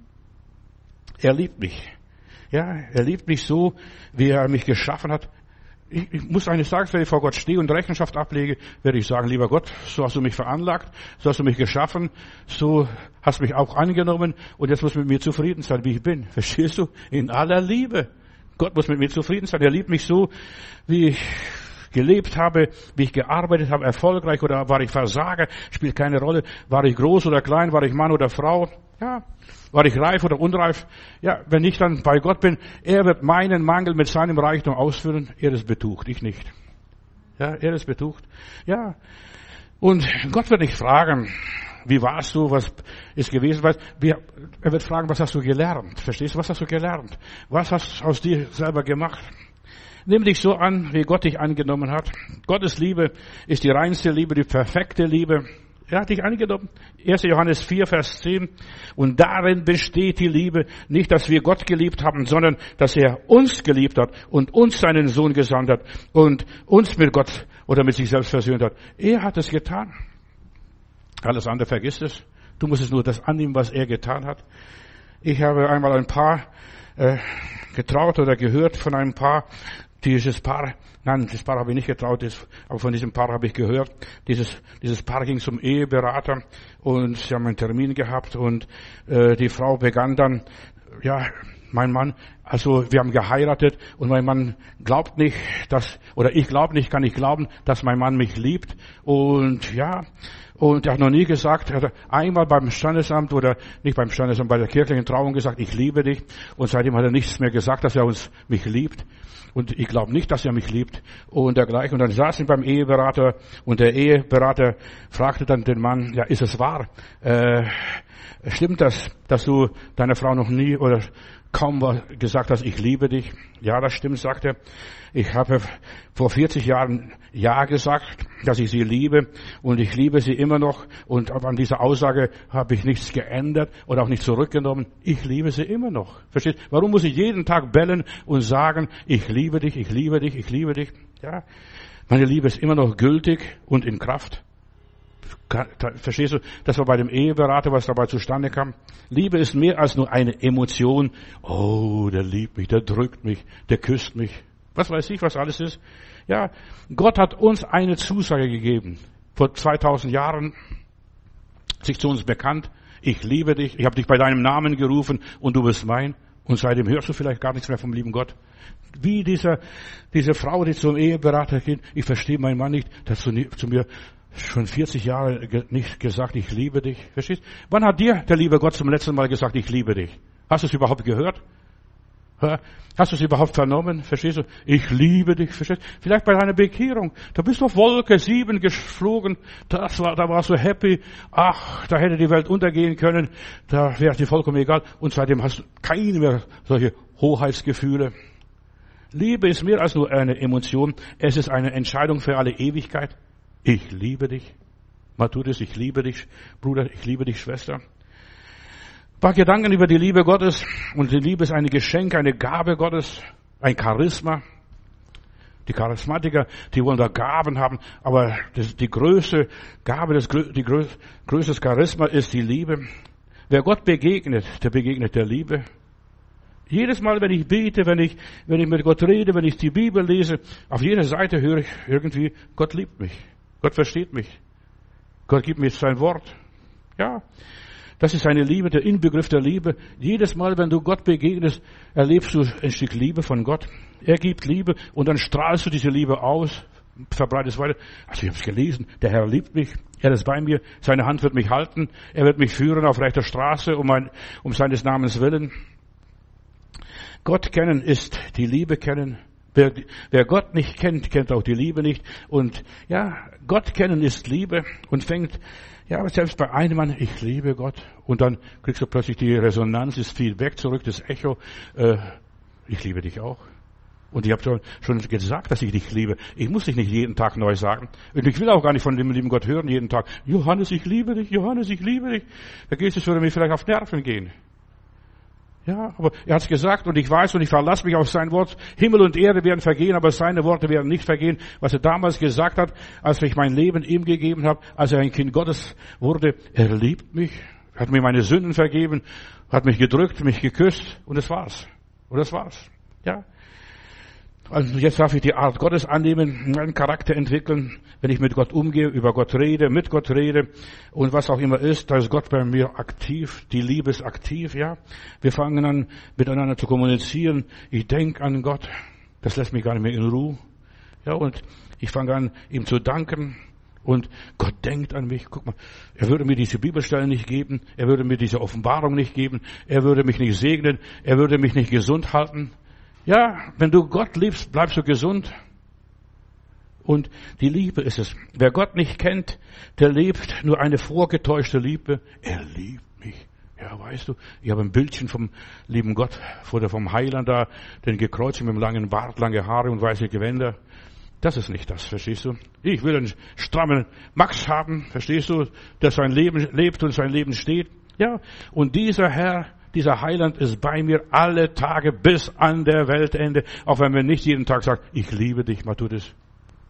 A: Er liebt mich. Ja, er liebt mich so, wie er mich geschaffen hat. Ich, ich muss eines sagen, wenn ich vor Gott stehe und Rechenschaft ablege, werde ich sagen, lieber Gott, so hast du mich veranlagt, so hast du mich geschaffen, so hast du mich auch angenommen und jetzt musst du mit mir zufrieden sein, wie ich bin. Verstehst du? In aller Liebe. Gott muss mit mir zufrieden sein. Er liebt mich so, wie ich gelebt habe, wie ich gearbeitet habe, erfolgreich oder war ich Versager, spielt keine Rolle. War ich groß oder klein, war ich Mann oder Frau, ja, war ich reif oder unreif. Ja, wenn ich dann bei Gott bin, er wird meinen Mangel mit seinem Reichtum ausfüllen. Er ist betucht, ich nicht. Ja, er ist betucht. Ja, und Gott wird nicht fragen, wie warst du, was ist gewesen, was, er wird fragen, was hast du gelernt? Verstehst du, was hast du gelernt? Was hast du aus dir selber gemacht? Nimm dich so an, wie Gott dich angenommen hat. Gottes Liebe ist die reinste Liebe, die perfekte Liebe. Er hat dich angenommen. erster Johannes vier, Vers zehn. Und darin besteht die Liebe, nicht, dass wir Gott geliebt haben, sondern, dass er uns geliebt hat und uns seinen Sohn gesandt hat und uns mit Gott oder mit sich selbst versöhnt hat. Er hat es getan. Alles andere vergiss es. Du musst es nur das annehmen, was er getan hat. Ich habe einmal ein Paar äh, getraut oder gehört von einem Paar. Dieses Paar, nein, das Paar habe ich nicht getraut, aber von diesem Paar habe ich gehört. Dieses, dieses Paar ging zum Eheberater und sie haben einen Termin gehabt und äh, die Frau begann dann, ja, mein Mann, also wir haben geheiratet und mein Mann glaubt nicht, dass, oder ich glaube nicht, kann nicht glauben, dass mein Mann mich liebt und ja, und er hat noch nie gesagt, er hat einmal beim Standesamt oder nicht beim Standesamt, bei der kirchlichen Trauung gesagt, ich liebe dich und seitdem hat er nichts mehr gesagt, dass er uns, mich liebt. Und ich glaube nicht, dass er mich liebt und dergleichen. Und dann saßen wir beim Eheberater und der Eheberater fragte dann den Mann, ja, ist es wahr? Äh, stimmt das, dass du deiner Frau noch nie oder kaum gesagt hast, ich liebe dich? Ja, das stimmt, sagt er. Ich habe vor vierzig Jahren Ja gesagt, dass ich sie liebe und ich liebe sie immer noch und an dieser Aussage habe ich nichts geändert oder auch nicht zurückgenommen. Ich liebe sie immer noch. Versteht? Warum muss ich jeden Tag bellen und sagen, ich liebe dich, ich liebe dich, ich liebe dich? Ja, meine Liebe ist immer noch gültig und in Kraft. Verstehst du? Das war bei dem Eheberater, was dabei zustande kam. Liebe ist mehr als nur eine Emotion. Oh, der liebt mich, der drückt mich, der küsst mich. Was weiß ich, was alles ist. Ja, Gott hat uns eine Zusage gegeben. Vor zweitausend Jahren, sich zu uns bekannt. Ich liebe dich, ich habe dich bei deinem Namen gerufen und du bist mein. Und seitdem hörst du vielleicht gar nichts mehr vom lieben Gott. Wie dieser, diese Frau, die zum Eheberater geht. Ich verstehe meinen Mann nicht, dass du zu mir schon vierzig Jahre nicht gesagt, ich liebe dich. Verstehst? Wann hat dir der liebe Gott zum letzten Mal gesagt, ich liebe dich? Hast du es überhaupt gehört? Hast du es überhaupt vernommen? Verstehst du? Ich liebe dich. Verstehst du? Vielleicht bei deiner Bekehrung. Da bist du auf Wolke sieben geflogen. Das war, da warst du happy. Ach, da hätte die Welt untergehen können. Da wäre dir vollkommen egal. Und seitdem hast du keine mehr solche Hoheitsgefühle. Liebe ist mehr als nur eine Emotion. Es ist eine Entscheidung für alle Ewigkeit. Ich liebe dich. Matthäus, ich liebe dich, Bruder, ich liebe dich, Schwester. Ein paar Gedanken über die Liebe Gottes. Und die Liebe ist ein Geschenk, eine Gabe Gottes, ein Charisma. Die Charismatiker, die wollen da Gaben haben, aber das, die größte Gabe, das die größte Charisma ist die Liebe. Wer Gott begegnet, der begegnet der Liebe. Jedes Mal, wenn ich bete, wenn ich, wenn ich mit Gott rede, wenn ich die Bibel lese, auf jeder Seite höre ich irgendwie, Gott liebt mich. Gott versteht mich. Gott gibt mir sein Wort. Ja, das ist eine Liebe, der Inbegriff der Liebe. Jedes Mal, wenn du Gott begegnest, erlebst du ein Stück Liebe von Gott. Er gibt Liebe und dann strahlst du diese Liebe aus, verbreitest weiter. Also ich habe es gelesen, der Herr liebt mich, er ist bei mir, seine Hand wird mich halten, er wird mich führen auf rechter Straße um, ein, um seines Namens willen. Gott kennen ist die Liebe kennen. Wer, wer Gott nicht kennt, kennt auch die Liebe nicht. Und ja, Gott kennen ist Liebe und fängt, ja, selbst bei einem Mann, ich liebe Gott. Und dann kriegst du plötzlich die Resonanz, ist viel weg, zurück, das Echo, äh, ich liebe dich auch. Und ich habe schon, schon gesagt, dass ich dich liebe. Ich muss dich nicht jeden Tag neu sagen. Und ich will auch gar nicht von dem lieben Gott hören jeden Tag. Johannes, ich liebe dich, Johannes, ich liebe dich. Da gehst du, würde mir vielleicht auf Nerven gehen. Ja, aber er hat es gesagt und ich weiß und ich verlasse mich auf sein Wort. Himmel und Erde werden vergehen, aber seine Worte werden nicht vergehen. Was er damals gesagt hat, als ich mein Leben ihm gegeben habe, als er ein Kind Gottes wurde, er liebt mich, hat mir meine Sünden vergeben, hat mich gedrückt, mich geküsst und das war's. Und das war's. Ja. Also jetzt darf ich die Art Gottes annehmen, meinen Charakter entwickeln, wenn ich mit Gott umgehe, über Gott rede, mit Gott rede und was auch immer ist, da ist Gott bei mir aktiv, die Liebe ist aktiv, ja. Wir fangen an, miteinander zu kommunizieren. Ich denke an Gott, das lässt mich gar nicht mehr in Ruhe, ja, und ich fange an, ihm zu danken. Und Gott denkt an mich. Guck mal, er würde mir diese Bibelstellen nicht geben. Er würde mir diese Offenbarung nicht geben. Er würde mich nicht segnen. Er würde mich nicht gesund halten. Ja, wenn du Gott liebst, bleibst du gesund. Und die Liebe ist es. Wer Gott nicht kennt, der lebt nur eine vorgetäuschte Liebe. Er liebt mich. Ja, weißt du, ich habe ein Bildchen vom lieben Gott, oder vom Heiland da, den gekreuzigt mit einem langen Bart, lange Haare und weiße Gewänder. Das ist nicht das, verstehst du? Ich will einen strammen Max haben, verstehst du, der sein Leben lebt und sein Leben steht. Ja, und dieser Herr, dieser Heiland ist bei mir alle Tage bis an der Weltende, auch wenn man nicht jeden Tag sagt, ich liebe dich, mal tut es.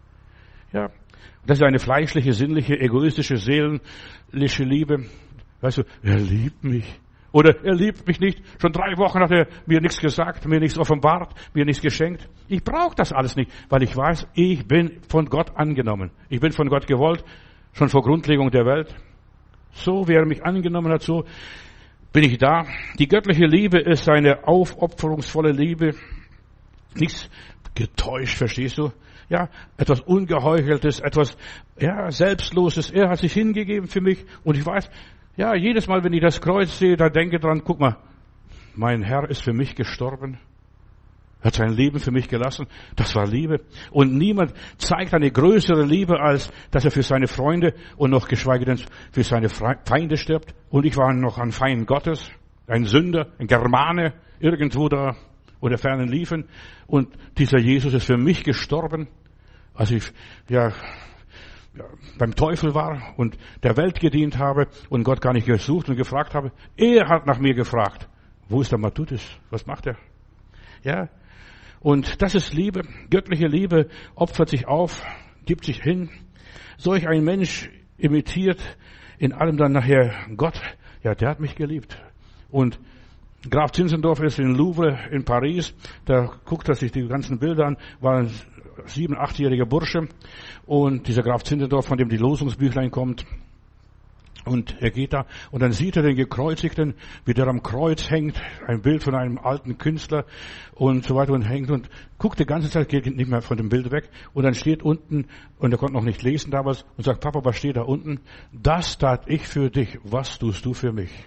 A: Ja, das ist eine fleischliche, sinnliche, egoistische, seelische Liebe. Weißt du, er liebt mich. Oder er liebt mich nicht. Schon drei Wochen hat er mir nichts gesagt, mir nichts offenbart, mir nichts geschenkt. Ich brauche das alles nicht, weil ich weiß, ich bin von Gott angenommen. Ich bin von Gott gewollt, schon vor Grundlegung der Welt. So, wie er mich angenommen hat, so bin ich da. Die göttliche Liebe ist eine aufopferungsvolle Liebe. Nichts getäuscht, verstehst du? Ja, etwas Ungeheucheltes, etwas, ja, Selbstloses. Er hat sich hingegeben für mich und ich weiß, ja, jedes Mal, wenn ich das Kreuz sehe, da denke dran, guck mal, mein Herr ist für mich gestorben. Er hat sein Leben für mich gelassen. Das war Liebe. Und niemand zeigt eine größere Liebe, als dass er für seine Freunde und noch geschweige denn für seine Feinde stirbt. Und ich war noch ein Feind Gottes, ein Sünder, ein Germane, irgendwo da oder fernen Liefen. Und dieser Jesus ist für mich gestorben, als ich, ja, Ja, beim Teufel war und der Welt gedient habe und Gott gar nicht gesucht und gefragt habe. Er hat nach mir gefragt. Wo ist der Matthäus? Was macht er? Ja. Und das ist Liebe. Göttliche Liebe opfert sich auf, gibt sich hin. Solch ein Mensch imitiert in allem dann nachher Gott. Ja, der hat mich geliebt. Und Graf Zinzendorf ist in Louvre in Paris. Da guckt er sich die ganzen Bilder an. War ein sieben-, achtjähriger Bursche und dieser Graf Zinzendorf, von dem die Losungsbüchlein kommt, und er geht da und dann sieht er den Gekreuzigten, wie der am Kreuz hängt, ein Bild von einem alten Künstler und so weiter und hängt und guckt die ganze Zeit, geht nicht mehr von dem Bild weg und dann steht unten, und er konnte noch nicht lesen damals, und sagt, Papa, was steht da unten? Das tat ich für dich, was tust du für mich?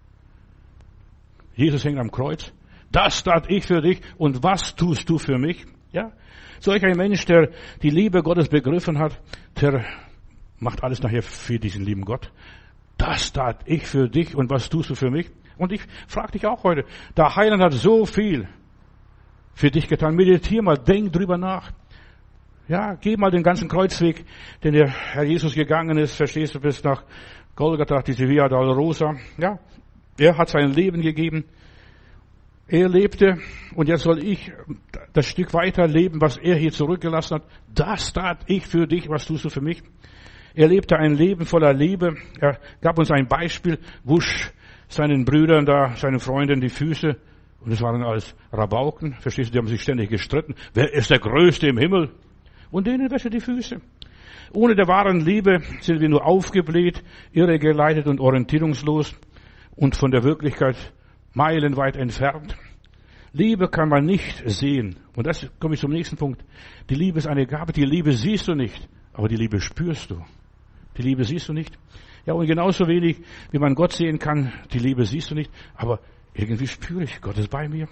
A: Jesus hängt am Kreuz, das tat ich für dich und was tust du für mich? Ja, solch ein Mensch, der die Liebe Gottes begriffen hat, der macht alles nachher für diesen lieben Gott. Das tat ich für dich und was tust du für mich? Und ich frage dich auch heute, der Heiland hat so viel für dich getan. Meditier mal, denk drüber nach. Ja, geh mal den ganzen Kreuzweg, den der Herr Jesus gegangen ist, verstehst du, bis nach Golgatha, diese Via Dolorosa. Ja, er hat sein Leben gegeben. Er lebte und jetzt soll ich das Stück weiter leben, was er hier zurückgelassen hat. Das tat ich für dich, was tust du für mich? Er lebte ein Leben voller Liebe. Er gab uns ein Beispiel, wusch seinen Brüdern da, seinen Freunden die Füße. Und es waren alles Rabauken, verstehst du, die haben sich ständig gestritten. Wer ist der Größte im Himmel? Und denen wäsche die Füße. Ohne der wahren Liebe sind wir nur aufgebläht, irregeleitet und orientierungslos und von der Wirklichkeit meilenweit entfernt. Liebe kann man nicht sehen. Und das komme ich zum nächsten Punkt. Die Liebe ist eine Gabe. Die Liebe siehst du nicht, aber die Liebe spürst du. Die Liebe siehst du nicht. Ja, und genauso wenig, wie man Gott sehen kann, die Liebe siehst du nicht, aber irgendwie spüre ich, Gott ist bei mir.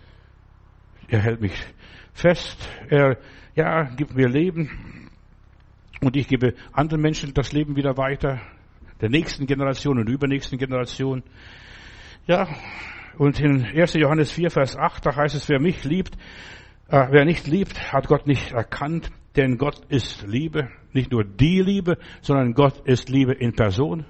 A: Er hält mich fest. Er, ja, gibt mir Leben. Und ich gebe anderen Menschen das Leben wieder weiter. Der nächsten Generation und übernächsten Generation. Ja, und in erster Johannes vier, Vers acht, da heißt es, wer mich liebt, äh, wer nicht liebt, hat Gott nicht erkannt, denn Gott ist Liebe. Nicht nur die Liebe, sondern Gott ist Liebe in Person.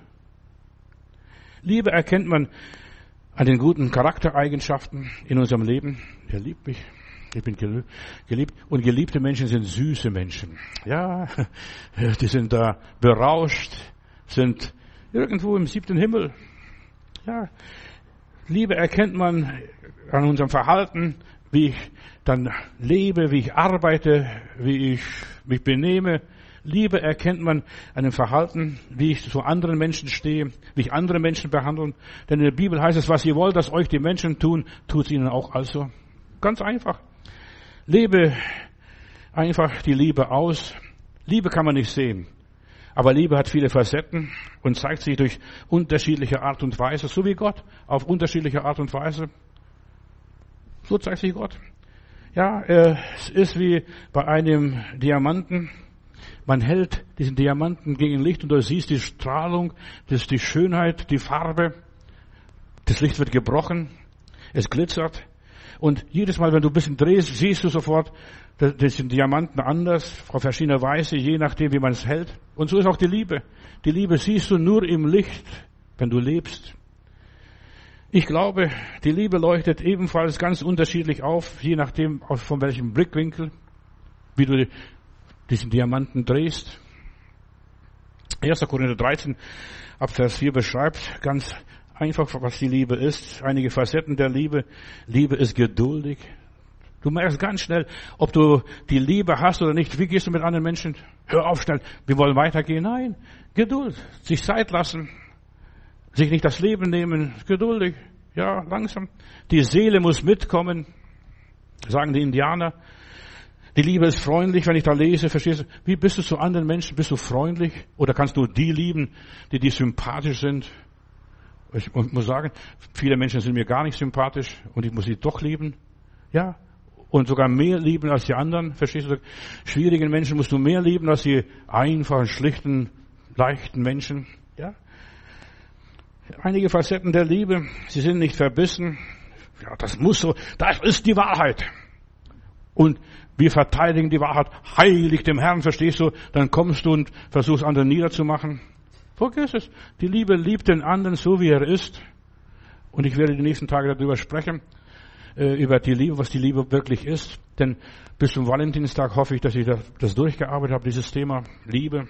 A: Liebe erkennt man an den guten Charaktereigenschaften in unserem Leben. Er liebt mich, ich bin geliebt. Und geliebte Menschen sind süße Menschen. Ja, die sind da berauscht, sind irgendwo im siebten Himmel. Ja, Liebe erkennt man an unserem Verhalten, wie ich dann lebe, wie ich arbeite, wie ich mich benehme. Liebe erkennt man an dem Verhalten, wie ich zu anderen Menschen stehe, wie ich andere Menschen behandle. Denn in der Bibel heißt es, was ihr wollt, dass euch die Menschen tun, tut es ihnen auch also. Ganz einfach. Lebe einfach die Liebe aus. Liebe kann man nicht sehen. Aber Liebe hat viele Facetten und zeigt sich durch unterschiedliche Art und Weise, so wie Gott, auf unterschiedliche Art und Weise. So zeigt sich Gott. Ja, es ist wie bei einem Diamanten. Man hält diesen Diamanten gegen Licht und du siehst die Strahlung, das ist die Schönheit, die Farbe. Das Licht wird gebrochen, es glitzert. Und jedes Mal, wenn du ein bisschen drehst, siehst du sofort, das sind Diamanten anders, auf verschiedene Weise, je nachdem, wie man es hält. Und so ist auch die Liebe. Die Liebe siehst du nur im Licht, wenn du lebst. Ich glaube, die Liebe leuchtet ebenfalls ganz unterschiedlich auf, je nachdem, von welchem Blickwinkel, wie du diesen Diamanten drehst. erster Korinther dreizehn, ab Vers vier beschreibt ganz einfach, was die Liebe ist. Einige Facetten der Liebe. Liebe ist geduldig. Du merkst ganz schnell, ob du die Liebe hast oder nicht. Wie gehst du mit anderen Menschen? Hör auf schnell, wir wollen weitergehen. Nein, Geduld, sich Zeit lassen, sich nicht das Leben nehmen, geduldig, ja, langsam. Die Seele muss mitkommen, sagen die Indianer. Die Liebe ist freundlich, wenn ich da lese, verstehst du? Wie bist du zu anderen Menschen? Bist du freundlich? Oder kannst du die lieben, die dir sympathisch sind? Ich muss sagen, viele Menschen sind mir gar nicht sympathisch und ich muss sie doch lieben. Ja, und sogar mehr lieben als die anderen, verstehst du? Schwierigen Menschen musst du mehr lieben als die einfachen, schlichten, leichten Menschen. Ja. Einige Facetten der Liebe, sie sind nicht verbissen. Ja, das muss so, das ist die Wahrheit. Und wir verteidigen die Wahrheit, heilig dem Herrn, verstehst du? Dann kommst du und versuchst andere niederzumachen. Vergiss es. Die Liebe liebt den anderen so, wie er ist. Und ich werde die nächsten Tage darüber sprechen, äh, über die Liebe, was die Liebe wirklich ist. Denn bis zum Valentinstag hoffe ich, dass ich das durchgearbeitet habe, dieses Thema Liebe.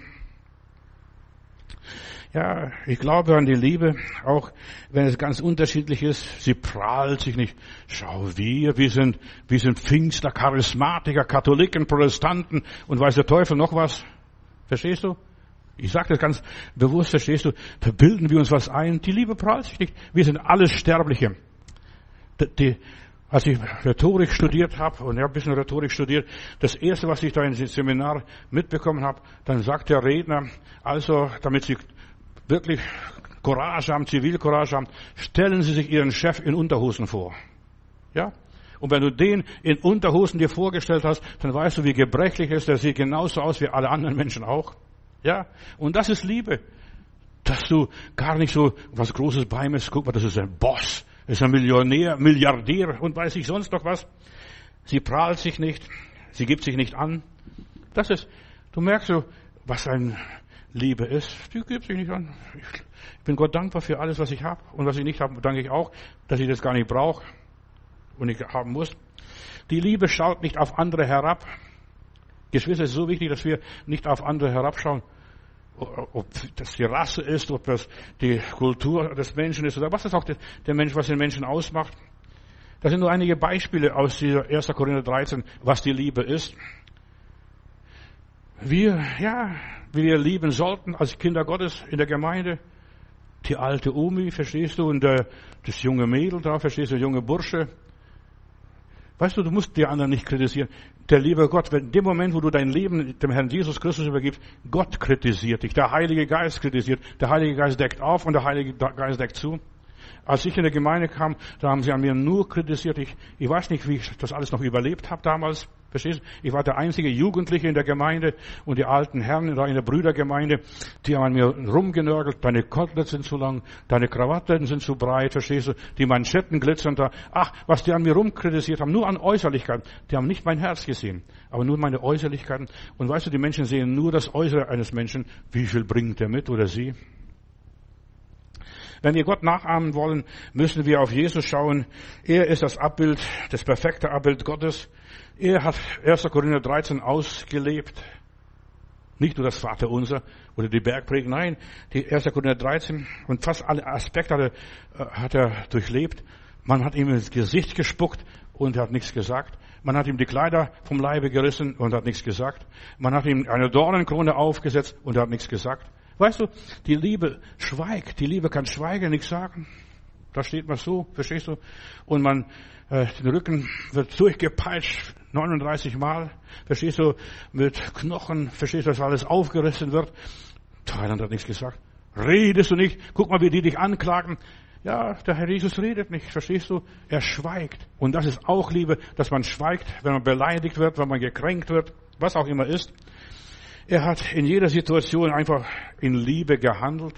A: Ja, ich glaube an die Liebe, auch wenn es ganz unterschiedlich ist. Sie prahlt sich nicht. Schau, wir, wir sind, wir sind Pfingstler, Charismatiker, Katholiken, Protestanten und weiß der Teufel noch was. Verstehst du? Ich sage das ganz bewusst, verstehst du? Da bilden wir uns was ein. Die Liebe prahlt sich nicht. Wir sind alles Sterbliche. Die, die, als ich Rhetorik studiert habe, und ich habe ein bisschen Rhetorik studiert, das Erste, was ich da im Seminar mitbekommen habe, dann sagt der Redner, also, damit Sie wirklich Courage haben, Zivilcourage haben, stellen Sie sich Ihren Chef in Unterhosen vor. Ja? Und wenn du den in Unterhosen dir vorgestellt hast, dann weißt du, wie gebrechlich ist. Der sieht genauso aus wie alle anderen Menschen auch. Ja? Und das ist Liebe. Dass du gar nicht so was Großes bei mir, guck mal, das ist ein Boss, das ist ein Millionär, Milliardär und weiß ich sonst noch was. Sie prahlt sich nicht, sie gibt sich nicht an. Das ist, du merkst so, was ein Liebe ist, die gibt sich nicht an. Ich bin Gott dankbar für alles, was ich habe. Und was ich nicht habe, danke ich auch, dass ich das gar nicht brauche und nicht haben muss. Die Liebe schaut nicht auf andere herab. Geschwister, es ist so wichtig, dass wir nicht auf andere herabschauen. Ob das die Rasse ist, ob das die Kultur des Menschen ist oder was ist auch der Mensch, was den Menschen ausmacht. Das sind nur einige Beispiele aus dieser erster Korinther dreizehn, was die Liebe ist. Wir, ja, wie wir lieben sollten als Kinder Gottes in der Gemeinde. Die alte Omi, verstehst du, und der, das junge Mädel da, verstehst du, der junge Bursche. Weißt du, du musst die anderen nicht kritisieren. Der liebe Gott, wenn in dem Moment, wo du dein Leben dem Herrn Jesus Christus übergibst, Gott kritisiert dich, der Heilige Geist kritisiert, der Heilige Geist deckt auf und der Heilige Geist deckt zu. Als ich in der Gemeinde kam, da haben sie an mir nur kritisiert. Ich, ich weiß nicht, wie ich das alles noch überlebt habe damals. Verstehst du? Ich war der einzige Jugendliche in der Gemeinde und die alten Herren da in der Brüdergemeinde, die haben an mir rumgenörgelt. Deine Koteletts sind zu lang, deine Krawatten sind zu breit, verstehst du? Die Manschetten glitzern da. Ach, was die an mir rumkritisiert haben, nur an Äußerlichkeiten. Die haben nicht mein Herz gesehen, aber nur meine Äußerlichkeiten. Und weißt du, die Menschen sehen nur das Äußere eines Menschen. Wie viel bringt er mit oder sie? Wenn wir Gott nachahmen wollen, müssen wir auf Jesus schauen. Er ist das Abbild, das perfekte Abbild Gottes. Er hat erster Korinther dreizehn ausgelebt. Nicht nur das Vaterunser oder die Bergpredigt, nein, die erster Korinther dreizehn und fast alle Aspekte hat er, hat er durchlebt. Man hat ihm ins Gesicht gespuckt. und er hat nichts gesagt. Man hat ihm die Kleider vom Leibe gerissen und hat nichts gesagt. Man hat ihm eine Dornenkrone aufgesetzt und er hat nichts gesagt. Weißt du, die Liebe schweigt. Die Liebe kann schweigen, nichts sagen. Da steht man so, verstehst du? Und man, äh, den Rücken wird durchgepeitscht, neununddreißig Mal, verstehst du? Mit Knochen, verstehst du, dass alles aufgerissen wird. Thailand hat nichts gesagt. Redest du nicht? Guck mal, wie die dich anklagen. Ja, der Herr Jesus redet nicht, verstehst du? Er schweigt. Und das ist auch Liebe, dass man schweigt, wenn man beleidigt wird, wenn man gekränkt wird, was auch immer ist. Er hat in jeder Situation einfach in Liebe gehandelt.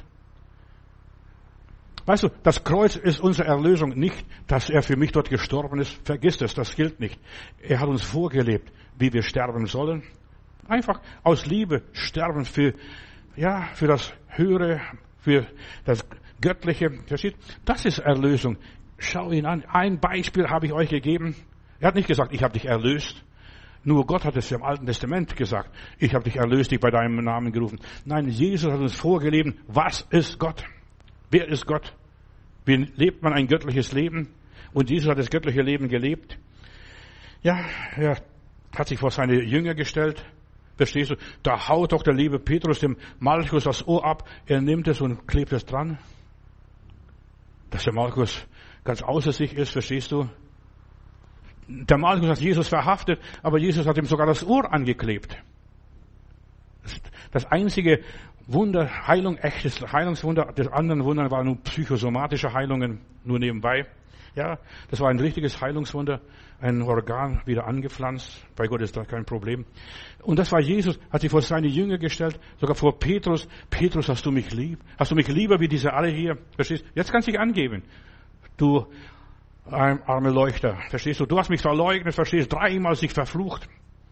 A: Weißt du, das Kreuz ist unsere Erlösung, nicht, dass er für mich dort gestorben ist. Vergiss es, das gilt nicht. Er hat uns vorgelebt, wie wir sterben sollen. Einfach aus Liebe sterben für, ja, für das Höhere, für das Göttliche. Versteht? Das ist Erlösung. Schau ihn an. Ein Beispiel habe ich euch gegeben. Er hat nicht gesagt, ich habe dich erlöst. Nur Gott hat es ja im Alten Testament gesagt. Ich habe dich erlöst, dich bei deinem Namen gerufen. Nein, Jesus hat uns vorgelebt. Was ist Gott? Wer ist Gott? Wie lebt man ein göttliches Leben? Und Jesus hat das göttliche Leben gelebt. Ja, er hat sich vor seine Jünger gestellt. Verstehst du? Da haut doch der liebe Petrus dem Malchus das Ohr ab. Er nimmt es und klebt es dran. Dass der Malchus ganz außer sich ist, verstehst du? Der Malchus hat Jesus verhaftet, aber Jesus hat ihm sogar das Ohr angeklebt. Das einzige Wunder, Heilung, echtes Heilungswunder, des anderen Wundern waren nur psychosomatische Heilungen, nur nebenbei. Ja, das war ein richtiges Heilungswunder, ein Organ wieder angepflanzt. Bei Gott ist das kein Problem. Und das war Jesus, hat sich vor seine Jünger gestellt, sogar vor Petrus. Petrus, hast du mich lieb? Hast du mich lieber wie diese alle hier? Verstehst? Jetzt kannst du dich angeben. Du arme Leuchter, verstehst du? Du hast mich verleugnet, verstehst? Dreimal sich verflucht.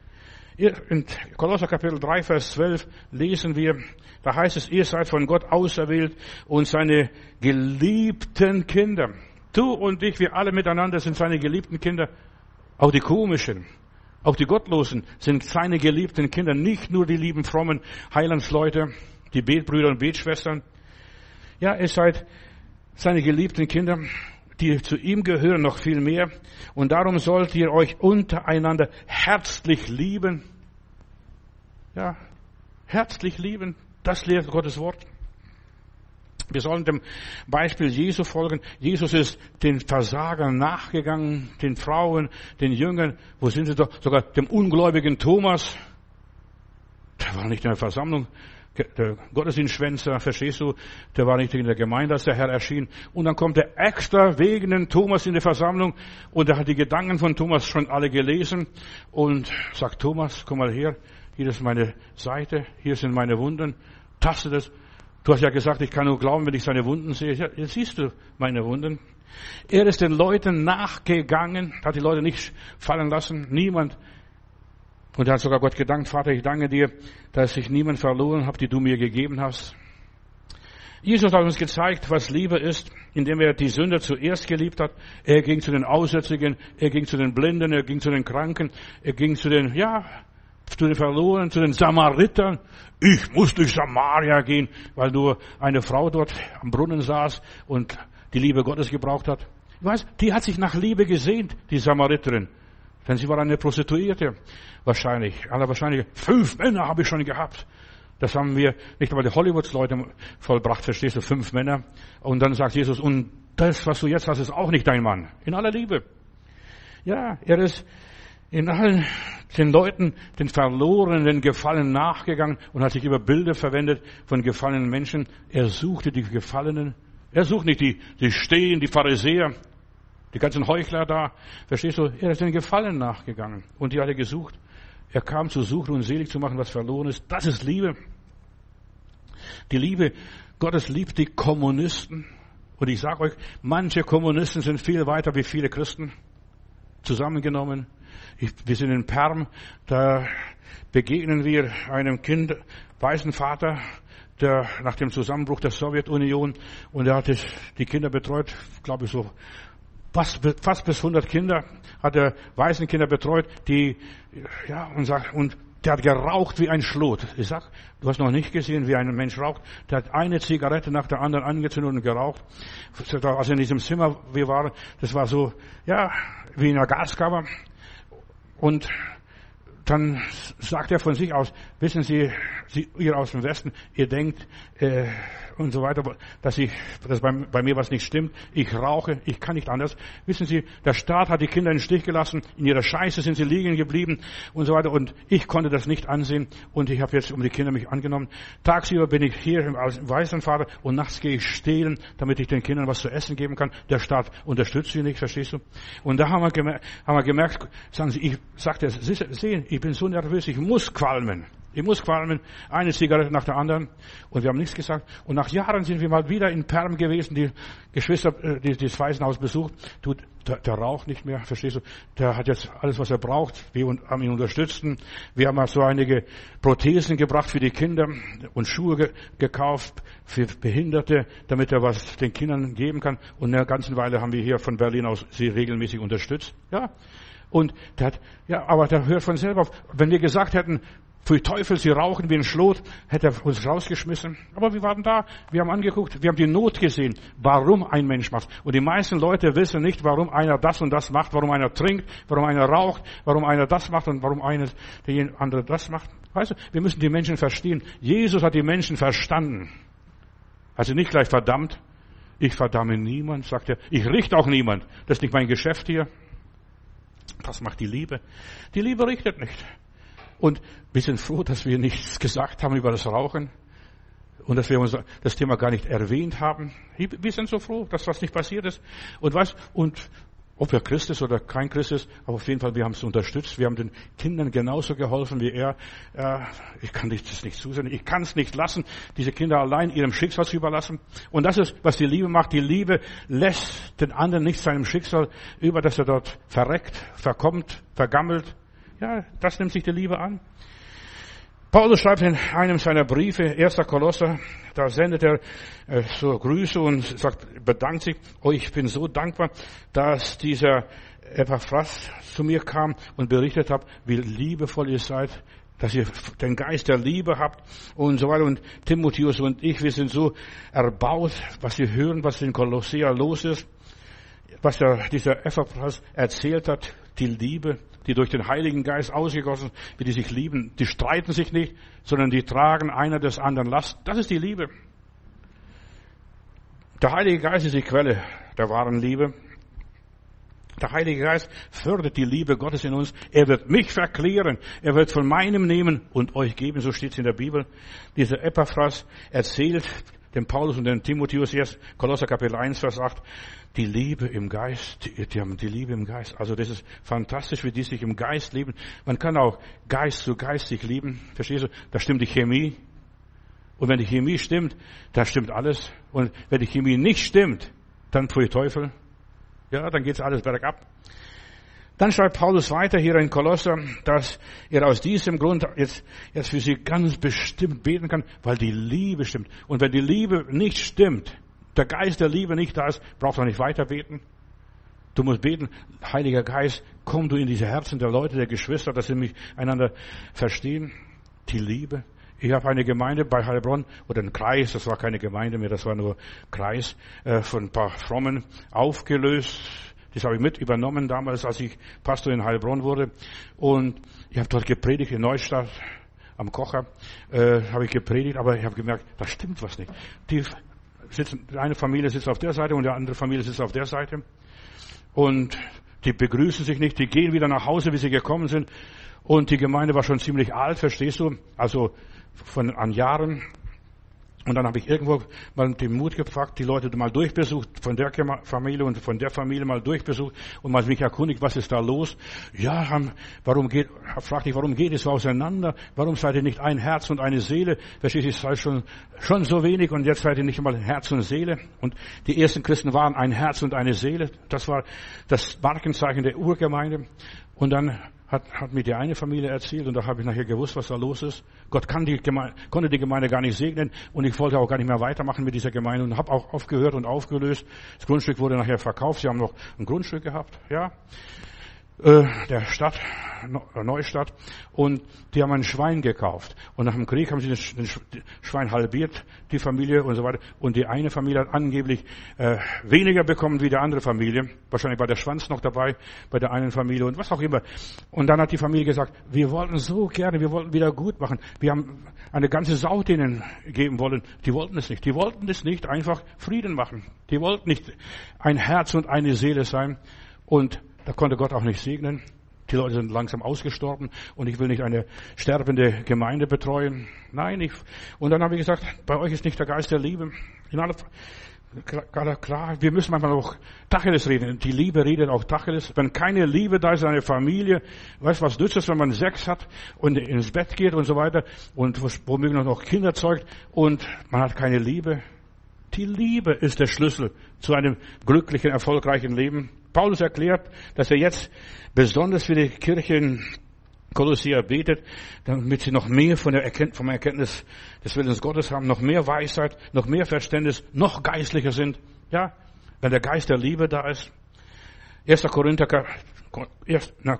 A: In Kolosser Kapitel drei, Vers zwölf lesen wir, da heißt es, ihr seid von Gott auserwählt und seine geliebten Kinder. Du und ich, wir alle miteinander sind seine geliebten Kinder. Auch die komischen, auch die Gottlosen sind seine geliebten Kinder. Nicht nur die lieben, frommen Heilandsleute, die Betbrüder und Betschwestern. Ja, ihr seid seine geliebten Kinder, die zu ihm gehören, noch viel mehr. Und darum sollt ihr euch untereinander herzlich lieben. Ja, herzlich lieben. Das lehrt Gottes Wort. Wir sollen dem Beispiel Jesu folgen. Jesus ist den Versagern nachgegangen, den Frauen, den Jüngern. Wo sind sie doch? Sogar dem ungläubigen Thomas. Der war nicht in der Versammlung. Der Gottesdienstschwänzer, verstehst du? Der war nicht in der Gemeinde, als der Herr erschien. Und dann kommt er extra wegen den Thomas in die Versammlung. Und er hat die Gedanken von Thomas schon alle gelesen. Und sagt, Thomas, komm mal her. Hier ist meine Seite. Hier sind meine Wunden. Taste das. Du hast ja gesagt, ich kann nur glauben, wenn ich seine Wunden sehe. Ja, jetzt siehst du meine Wunden. Er ist den Leuten nachgegangen, hat die Leute nicht fallen lassen. Niemand. Und er hat sogar Gott gedankt, Vater, ich danke dir, dass ich niemand verloren habe, die du mir gegeben hast. Jesus hat uns gezeigt, was Liebe ist, indem er die Sünder zuerst geliebt hat. Er ging zu den Aussätzigen, er ging zu den Blinden, er ging zu den Kranken, er ging zu den, ja, zu den Verlorenen, zu den Samaritern. Ich muss durch Samaria gehen, weil nur eine Frau dort am Brunnen saß und die Liebe Gottes gebraucht hat. Ich weiß, die hat sich nach Liebe gesehnt, die Samariterin. Denn sie war eine Prostituierte. Wahrscheinlich. Aller wahrscheinlich. Fünf Männer habe ich schon gehabt. Das haben wir nicht einmal die Hollywoods-Leute vollbracht, verstehst du? Fünf Männer. Und dann sagt Jesus, und das, was du jetzt hast, ist auch nicht dein Mann. In aller Liebe. Ja, er ist in allen den Leuten, den Verlorenen, den Gefallenen nachgegangen und hat sich über Bilder verwendet von gefallenen Menschen. Er suchte die Gefallenen. Er sucht nicht die, die Stehen, die Pharisäer. Die ganzen Heuchler da, verstehst du? Er ist den Gefallen nachgegangen und die hat er gesucht. Er kam zu suchen und selig zu machen, was verloren ist. Das ist Liebe. Die Liebe Gottes liebt die Kommunisten. Und ich sage euch, manche Kommunisten sind viel weiter wie viele Christen zusammengenommen. Ich, wir sind in Perm, da begegnen wir einem Kind, weißen Vater, der nach dem Zusammenbruch der Sowjetunion, und er hat die Kinder betreut, glaube ich so, Fast, fast bis hundert Kinder hat er Waisenkinder betreut, die, ja, und sagt, und der hat geraucht wie ein Schlot. Ich sag, du hast noch nicht gesehen, wie ein Mensch raucht. Der hat eine Zigarette nach der anderen angezündet und geraucht. Also in diesem Zimmer, wir waren, das war so, ja, wie in einer Gaskammer. Und dann sagt er von sich aus, wissen Sie, Sie ihr aus dem Westen, ihr denkt äh, und so weiter, dass ich, dass bei, bei mir was nicht stimmt. Ich rauche, ich kann nicht anders. Wissen Sie, der Staat hat die Kinder in den Stich gelassen, in ihrer Scheiße sind sie liegen geblieben und so weiter. Und ich konnte das nicht ansehen und ich habe jetzt um die Kinder mich angenommen. Tagsüber bin ich hier als Waisenvater und nachts gehe ich stehlen, damit ich den Kindern was zu essen geben kann. Der Staat unterstützt sie nicht, verstehst du? Und da haben wir gemerkt, haben wir gemerkt sagen Sie, ich sagte, sehen, ich bin so nervös, ich muss qualmen. Ich muss qualmen, eine Zigarette nach der anderen. Und wir haben nichts gesagt. Und nach Jahren sind wir mal wieder in Perm gewesen, die Geschwister, die, die das Waisenhaus besucht. Du, der, der raucht nicht mehr, verstehst du? Der hat jetzt alles, was er braucht. Wir haben ihn unterstützt. Wir haben so einige Prothesen gebracht für die Kinder und Schuhe ge- gekauft für Behinderte, damit er was den Kindern geben kann. Und eine ganze Weile haben wir hier von Berlin aus sie regelmäßig unterstützt. Ja. Und der hat, ja, aber der hört von selber auf. Wenn wir gesagt hätten, für Teufel, sie rauchen wie ein Schlot, hätte er uns rausgeschmissen. Aber wir waren da, wir haben angeguckt, wir haben die Not gesehen, warum ein Mensch macht. Und die meisten Leute wissen nicht, warum einer das und das macht, warum einer trinkt, warum einer raucht, warum einer das macht und warum einer, der andere das macht. Weißt du, wir müssen die Menschen verstehen. Jesus hat die Menschen verstanden. Also nicht gleich verdammt. Ich verdamme niemand, sagt er. Ich richte auch niemand. Das ist nicht mein Geschäft hier. Das macht die Liebe. Die Liebe richtet nicht. Und wir sind froh, dass wir nichts gesagt haben über das Rauchen und dass wir uns das Thema gar nicht erwähnt haben. Wir sind so froh, dass das nicht passiert ist. Und was, und ob er Christ ist oder kein Christ ist, aber auf jeden Fall, wir haben es unterstützt. Wir haben den Kindern genauso geholfen wie er. Ich kann das nicht zusehen. Ich kann es nicht lassen, diese Kinder allein ihrem Schicksal zu überlassen. Und das ist, was die Liebe macht. Die Liebe lässt den anderen nicht seinem Schicksal über, dass er dort verreckt, verkommt, vergammelt. Ja, das nimmt sich die Liebe an. Paulus schreibt in einem seiner Briefe, erster Kolosser, da sendet er äh, so Grüße und sagt, bedankt sich, oh, ich bin so dankbar, dass dieser Epaphras zu mir kam und berichtet hat, wie liebevoll ihr seid, dass ihr den Geist der Liebe habt und so weiter. Und Timotheus und ich, wir sind so erbaut, was wir hören, was in Kolossea los ist, was der, dieser Epaphras erzählt hat, die Liebe, die durch den Heiligen Geist ausgegossen, wie die sich lieben. Die streiten sich nicht, sondern die tragen einer des anderen Last. Das ist die Liebe. Der Heilige Geist ist die Quelle der wahren Liebe. Der Heilige Geist fördert die Liebe Gottes in uns. Er wird mich verklären. Er wird von meinem nehmen und euch geben. So steht es in der Bibel. Dieser Epaphras erzählt dem Paulus und dem Timotheus erst, Kolosser Kapitel eins, Vers acht, die Liebe im Geist, die, die haben die Liebe im Geist. Also das ist fantastisch, wie die sich im Geist lieben. Man kann auch Geist zu Geist sich lieben. Verstehst du? Da stimmt die Chemie. Und wenn die Chemie stimmt, da stimmt alles. Und wenn die Chemie nicht stimmt, dann pfui Teufel. Ja, dann geht's alles bergab. Dann schreibt Paulus weiter hier in Kolosser, dass er aus diesem Grund jetzt, jetzt für sie ganz bestimmt beten kann, weil die Liebe stimmt. Und wenn die Liebe nicht stimmt, der Geist der Liebe nicht da ist, brauchst du nicht weiter beten. Du musst beten, Heiliger Geist, komm du in diese Herzen der Leute, der Geschwister, dass sie mich einander verstehen. Die Liebe. Ich habe eine Gemeinde bei Heilbronn, oder einen Kreis, das war keine Gemeinde mehr, das war nur Kreis, äh, von ein paar Frommen aufgelöst. Das habe ich mit übernommen damals, als ich Pastor in Heilbronn wurde. Und ich habe dort gepredigt in Neustadt am Kocher, äh, habe ich gepredigt, aber ich habe gemerkt, da stimmt was nicht. Die sitzen, die eine Familie sitzt auf der Seite und die andere Familie sitzt auf der Seite. Und die begrüßen sich nicht, die gehen wieder nach Hause, wie sie gekommen sind. Und die Gemeinde war schon ziemlich alt, verstehst du? Also von an Jahren. Und dann habe ich irgendwo mal den Mut gefragt, die Leute mal durchbesucht, von der Familie und von der Familie mal durchbesucht und mal mich erkundigt, was ist da los? Ja, haben, warum geht, fragte ich, warum geht es so auseinander? Warum seid ihr nicht ein Herz und eine Seele? Verstehst du, es sei schon, schon so wenig und jetzt seid ihr nicht einmal Herz und Seele. Und die ersten Christen waren ein Herz und eine Seele. Das war das Markenzeichen der Urgemeinde. Und dann Hat, hat mir die eine Familie erzählt und da habe ich nachher gewusst, was da los ist. Gott kann die Gemeinde, konnte die Gemeinde gar nicht segnen und ich wollte auch gar nicht mehr weitermachen mit dieser Gemeinde und habe auch aufgehört und aufgelöst. Das Grundstück wurde nachher verkauft. Sie haben noch ein Grundstück gehabt, ja. äh, der Stadt, Neustadt, und die haben ein Schwein gekauft. Und nach dem Krieg haben sie das Schwein halbiert, die Familie und so weiter. Und die eine Familie hat angeblich äh, weniger bekommen wie die andere Familie. Wahrscheinlich war der Schwanz noch dabei bei der einen Familie und was auch immer. Und dann hat die Familie gesagt, wir wollten so gerne, wir wollten wieder gut machen. Wir haben eine ganze Sau denen geben wollen. Die wollten es nicht. Die wollten es nicht einfach Frieden machen. Die wollten nicht ein Herz und eine Seele sein. Und da konnte Gott auch nicht segnen. Die Leute sind langsam ausgestorben und ich will nicht eine sterbende Gemeinde betreuen. Nein, ich, und dann habe ich gesagt, bei euch ist nicht der Geist der Liebe. In aller, klar, klar, wir müssen manchmal auch Tacheles reden. Die Liebe redet auch Tacheles. Wenn keine Liebe da ist in einer Familie, weißt du, was nützt es, wenn man Sex hat und ins Bett geht und so weiter und womöglich noch Kinder zeugt und man hat keine Liebe. Die Liebe ist der Schlüssel zu einem glücklichen, erfolgreichen Leben. Paulus erklärt, dass er jetzt besonders für die Kirche in Kolossia betet, damit sie noch mehr von der Erkenntnis, vom Erkenntnis des Willens Gottes haben, noch mehr Weisheit, noch mehr Verständnis, noch geistlicher sind. Ja, wenn der Geist der Liebe da ist. erster Korinther, erst, na,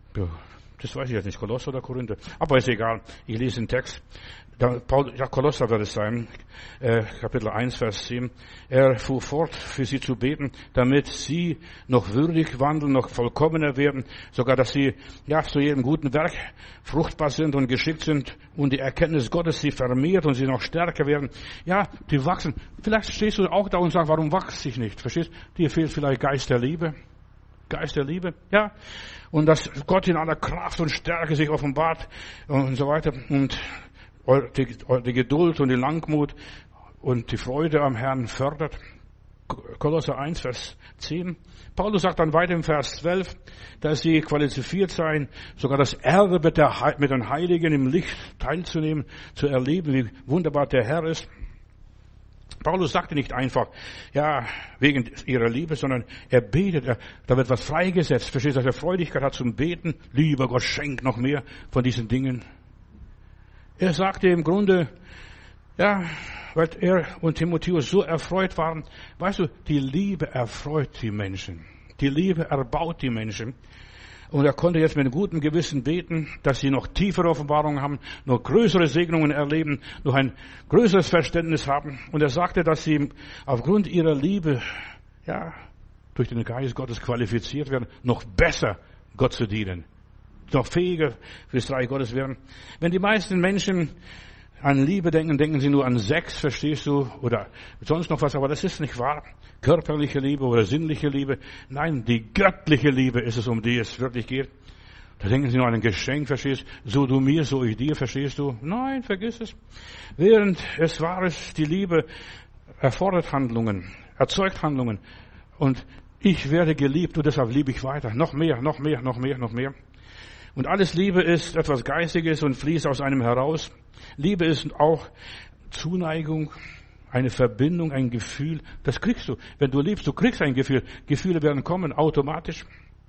A: das weiß ich jetzt nicht, Kolosser oder Korinther, aber ist egal, ich lese den Text. Paul, ja, Kolosser wird es sein, äh, Kapitel eins, Vers zehn. Er fuhr fort, für sie zu beten, damit sie noch würdig wandeln, noch vollkommener werden, sogar, dass sie, ja, zu jedem guten Werk fruchtbar sind und geschickt sind und die Erkenntnis Gottes sie vermehrt und sie noch stärker werden. Ja, die wachsen. Vielleicht stehst du auch da und sagst, warum wachse ich nicht? Verstehst? Dir fehlt vielleicht Geist der Liebe. Geist der Liebe, ja. Und dass Gott in aller Kraft und Stärke sich offenbart und so weiter. Und Die, die Geduld und die Langmut und die Freude am Herrn fördert. Kolosser eins, Vers zehn. Paulus sagt dann weiter im Vers zwölf, dass sie qualifiziert seien, sogar das Erbe mit, der, mit den Heiligen im Licht teilzunehmen, zu erleben, wie wunderbar der Herr ist. Paulus sagte nicht einfach, ja, wegen ihrer Liebe, sondern er betet, er, da wird was freigesetzt. Verstehst du, dass er Freudigkeit hat zum Beten? Lieber Gott, schenk noch mehr von diesen Dingen. Er sagte im Grunde, ja, weil er und Timotheus so erfreut waren, weißt du, die Liebe erfreut die Menschen. Die Liebe erbaut die Menschen. Und er konnte jetzt mit einem guten Gewissen beten, dass sie noch tiefere Offenbarungen haben, noch größere Segnungen erleben, noch ein größeres Verständnis haben. Und er sagte, dass sie aufgrund ihrer Liebe, ja, durch den Geist Gottes qualifiziert werden, noch besser Gott zu dienen. Noch fähiger für das Reich Gottes werden. Wenn die meisten Menschen an Liebe denken, denken sie nur an Sex, verstehst du, oder sonst noch was, aber das ist nicht wahr. Körperliche Liebe oder sinnliche Liebe. Nein, die göttliche Liebe ist es, um die es wirklich geht. Da denken sie nur an ein Geschenk, verstehst du, so du mir, so ich dir, verstehst du. Nein, vergiss es. Während es wahr ist, die Liebe erfordert Handlungen, erzeugt Handlungen. Und ich werde geliebt und deshalb liebe ich weiter. Noch mehr, noch mehr, noch mehr, noch mehr. Und alles Liebe ist etwas Geistiges und fließt aus einem heraus. Liebe ist auch Zuneigung, eine Verbindung, ein Gefühl. Das kriegst du. Wenn du liebst, du kriegst ein Gefühl. Gefühle werden kommen automatisch.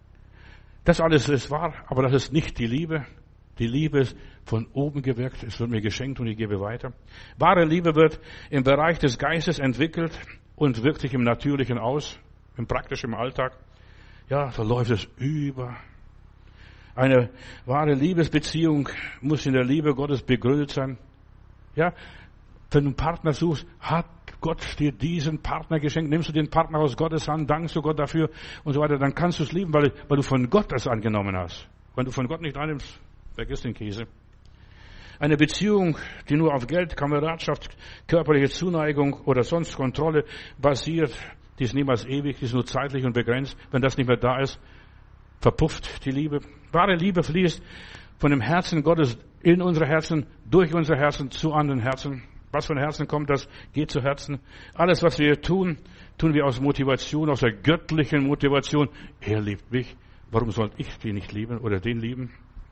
A: Das alles ist wahr, aber das ist nicht die Liebe. Die Liebe ist von oben gewirkt. Es wird mir geschenkt und ich gebe weiter. Wahre Liebe wird im Bereich des Geistes entwickelt und wirkt sich im Natürlichen aus, im praktischen Alltag. Ja, so läuft es über. Eine wahre Liebesbeziehung muss in der Liebe Gottes begründet sein. Ja, wenn du einen Partner suchst, hat Gott dir diesen Partner geschenkt, nimmst du den Partner aus Gottes Hand, dankst du Gott dafür und so weiter, dann kannst du es lieben, weil, weil du von Gott das angenommen hast. Wenn du von Gott nicht annimmst, vergiss den Käse. Eine Beziehung, die nur auf Geld, Kameradschaft, körperliche Zuneigung oder sonst Kontrolle basiert, die ist niemals ewig, die ist nur zeitlich und begrenzt. Wenn das nicht mehr da ist, verpufft die Liebe. Wahre Liebe fließt von dem Herzen Gottes in unsere Herzen, durch unsere Herzen zu anderen Herzen. Was von Herzen kommt, das geht zu Herzen. Alles, was wir tun, tun wir aus Motivation, aus der göttlichen Motivation. Er liebt mich. Warum sollte ich den nicht lieben oder den lieben?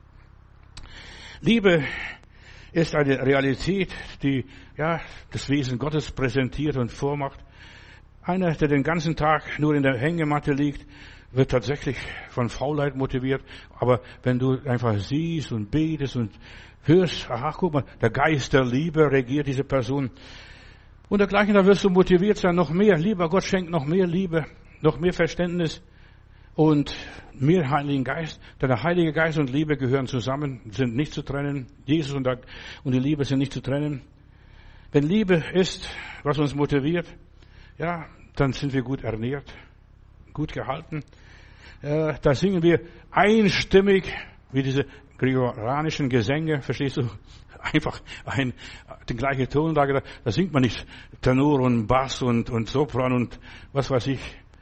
A: Liebe ist eine Realität, die ja das Wesen Gottes präsentiert und vormacht. Einer, der den ganzen Tag nur in der Hängematte liegt, wird tatsächlich von Faulheit motiviert. Aber wenn du einfach siehst und betest und hörst, aha, guck mal, der Geist der Liebe regiert diese Person. Und dergleichen, da wirst du motiviert sein, noch mehr. Lieber Gott, schenkt noch mehr Liebe, noch mehr Verständnis. und mir Heiligen Geist. Denn der Heilige Geist und Liebe gehören zusammen, sind nicht zu trennen. Jesus und die Liebe sind nicht zu trennen. Wenn Liebe ist, was uns motiviert, ja, dann sind wir gut ernährt, gut gehalten. Äh, da singen wir einstimmig, wie diese gregorianischen Gesänge, verstehst du? Einfach ein, den gleichen Tonlage, da, da singt man nicht Tenor und Bass und, und Sopran und was weiß ich.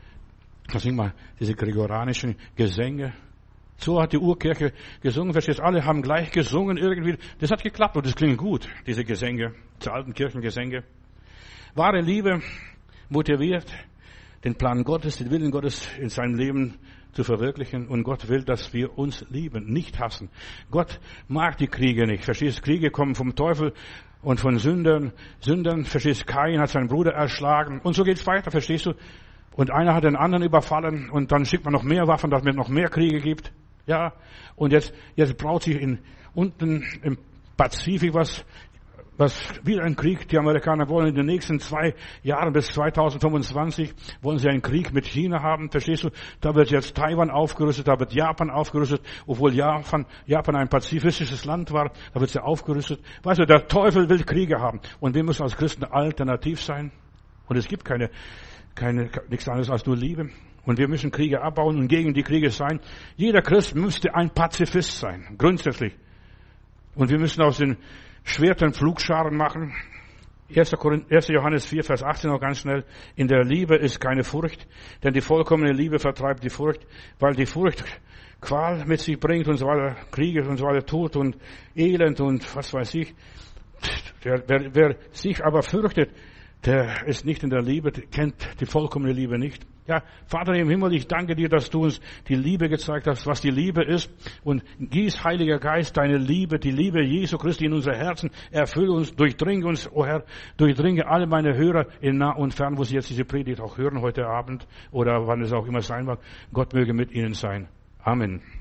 A: Da singt man diese gregorianischen Gesänge. So hat die Urkirche gesungen, verstehst du? Alle haben gleich gesungen irgendwie. Das hat geklappt und das klingt gut, diese Gesänge, diese alten Kirchengesänge. Wahre Liebe motiviert, den Plan Gottes, den Willen Gottes in seinem Leben zu verwirklichen. Und Gott will, dass wir uns lieben, nicht hassen. Gott mag die Kriege nicht. Verstehst du? Kriege kommen vom Teufel und von Sündern. Sündern, verstehst du? Kain hat seinen Bruder erschlagen. Und so geht's weiter, verstehst du? Und einer hat den anderen überfallen und dann schickt man noch mehr Waffen, damit es noch mehr Kriege gibt. Ja. Und jetzt, jetzt braut sich in, unten im Pazifik was, was wieder ein Krieg. Die Amerikaner wollen in den nächsten zwei Jahren bis zweitausendfünfundzwanzig wollen sie einen Krieg mit China haben. Verstehst du? Da wird jetzt Taiwan aufgerüstet, da wird Japan aufgerüstet, obwohl Japan, Japan ein pazifistisches Land war, da wird sie aufgerüstet. Weißt du, der Teufel will Kriege haben. Und wir müssen als Christen alternativ sein. Und es gibt keine, keine, nichts anderes als nur Liebe. Und wir müssen Kriege abbauen und gegen die Kriege sein. Jeder Christ müsste ein Pazifist sein, grundsätzlich. Und wir müssen aus den Schwertern Pflugscharen machen. erster Johannes vier, Vers achtzehn noch ganz schnell. In der Liebe ist keine Furcht, denn die vollkommene Liebe vertreibt die Furcht, weil die Furcht Qual mit sich bringt und so weiter, Kriege und so weiter, Tod und Elend und was weiß ich. Wer, wer, wer sich aber fürchtet, der ist nicht in der Liebe, kennt die vollkommene Liebe nicht. Ja, Vater im Himmel, ich danke dir, dass du uns die Liebe gezeigt hast, was die Liebe ist. Und gieß, Heiliger Geist, deine Liebe, die Liebe Jesu Christi in unser Herzen. Erfülle uns, durchdringe uns, o Herr, durchdringe alle meine Hörer in nah und fern, wo sie jetzt diese Predigt auch hören heute Abend oder wann es auch immer sein mag. Gott möge mit ihnen sein. Amen.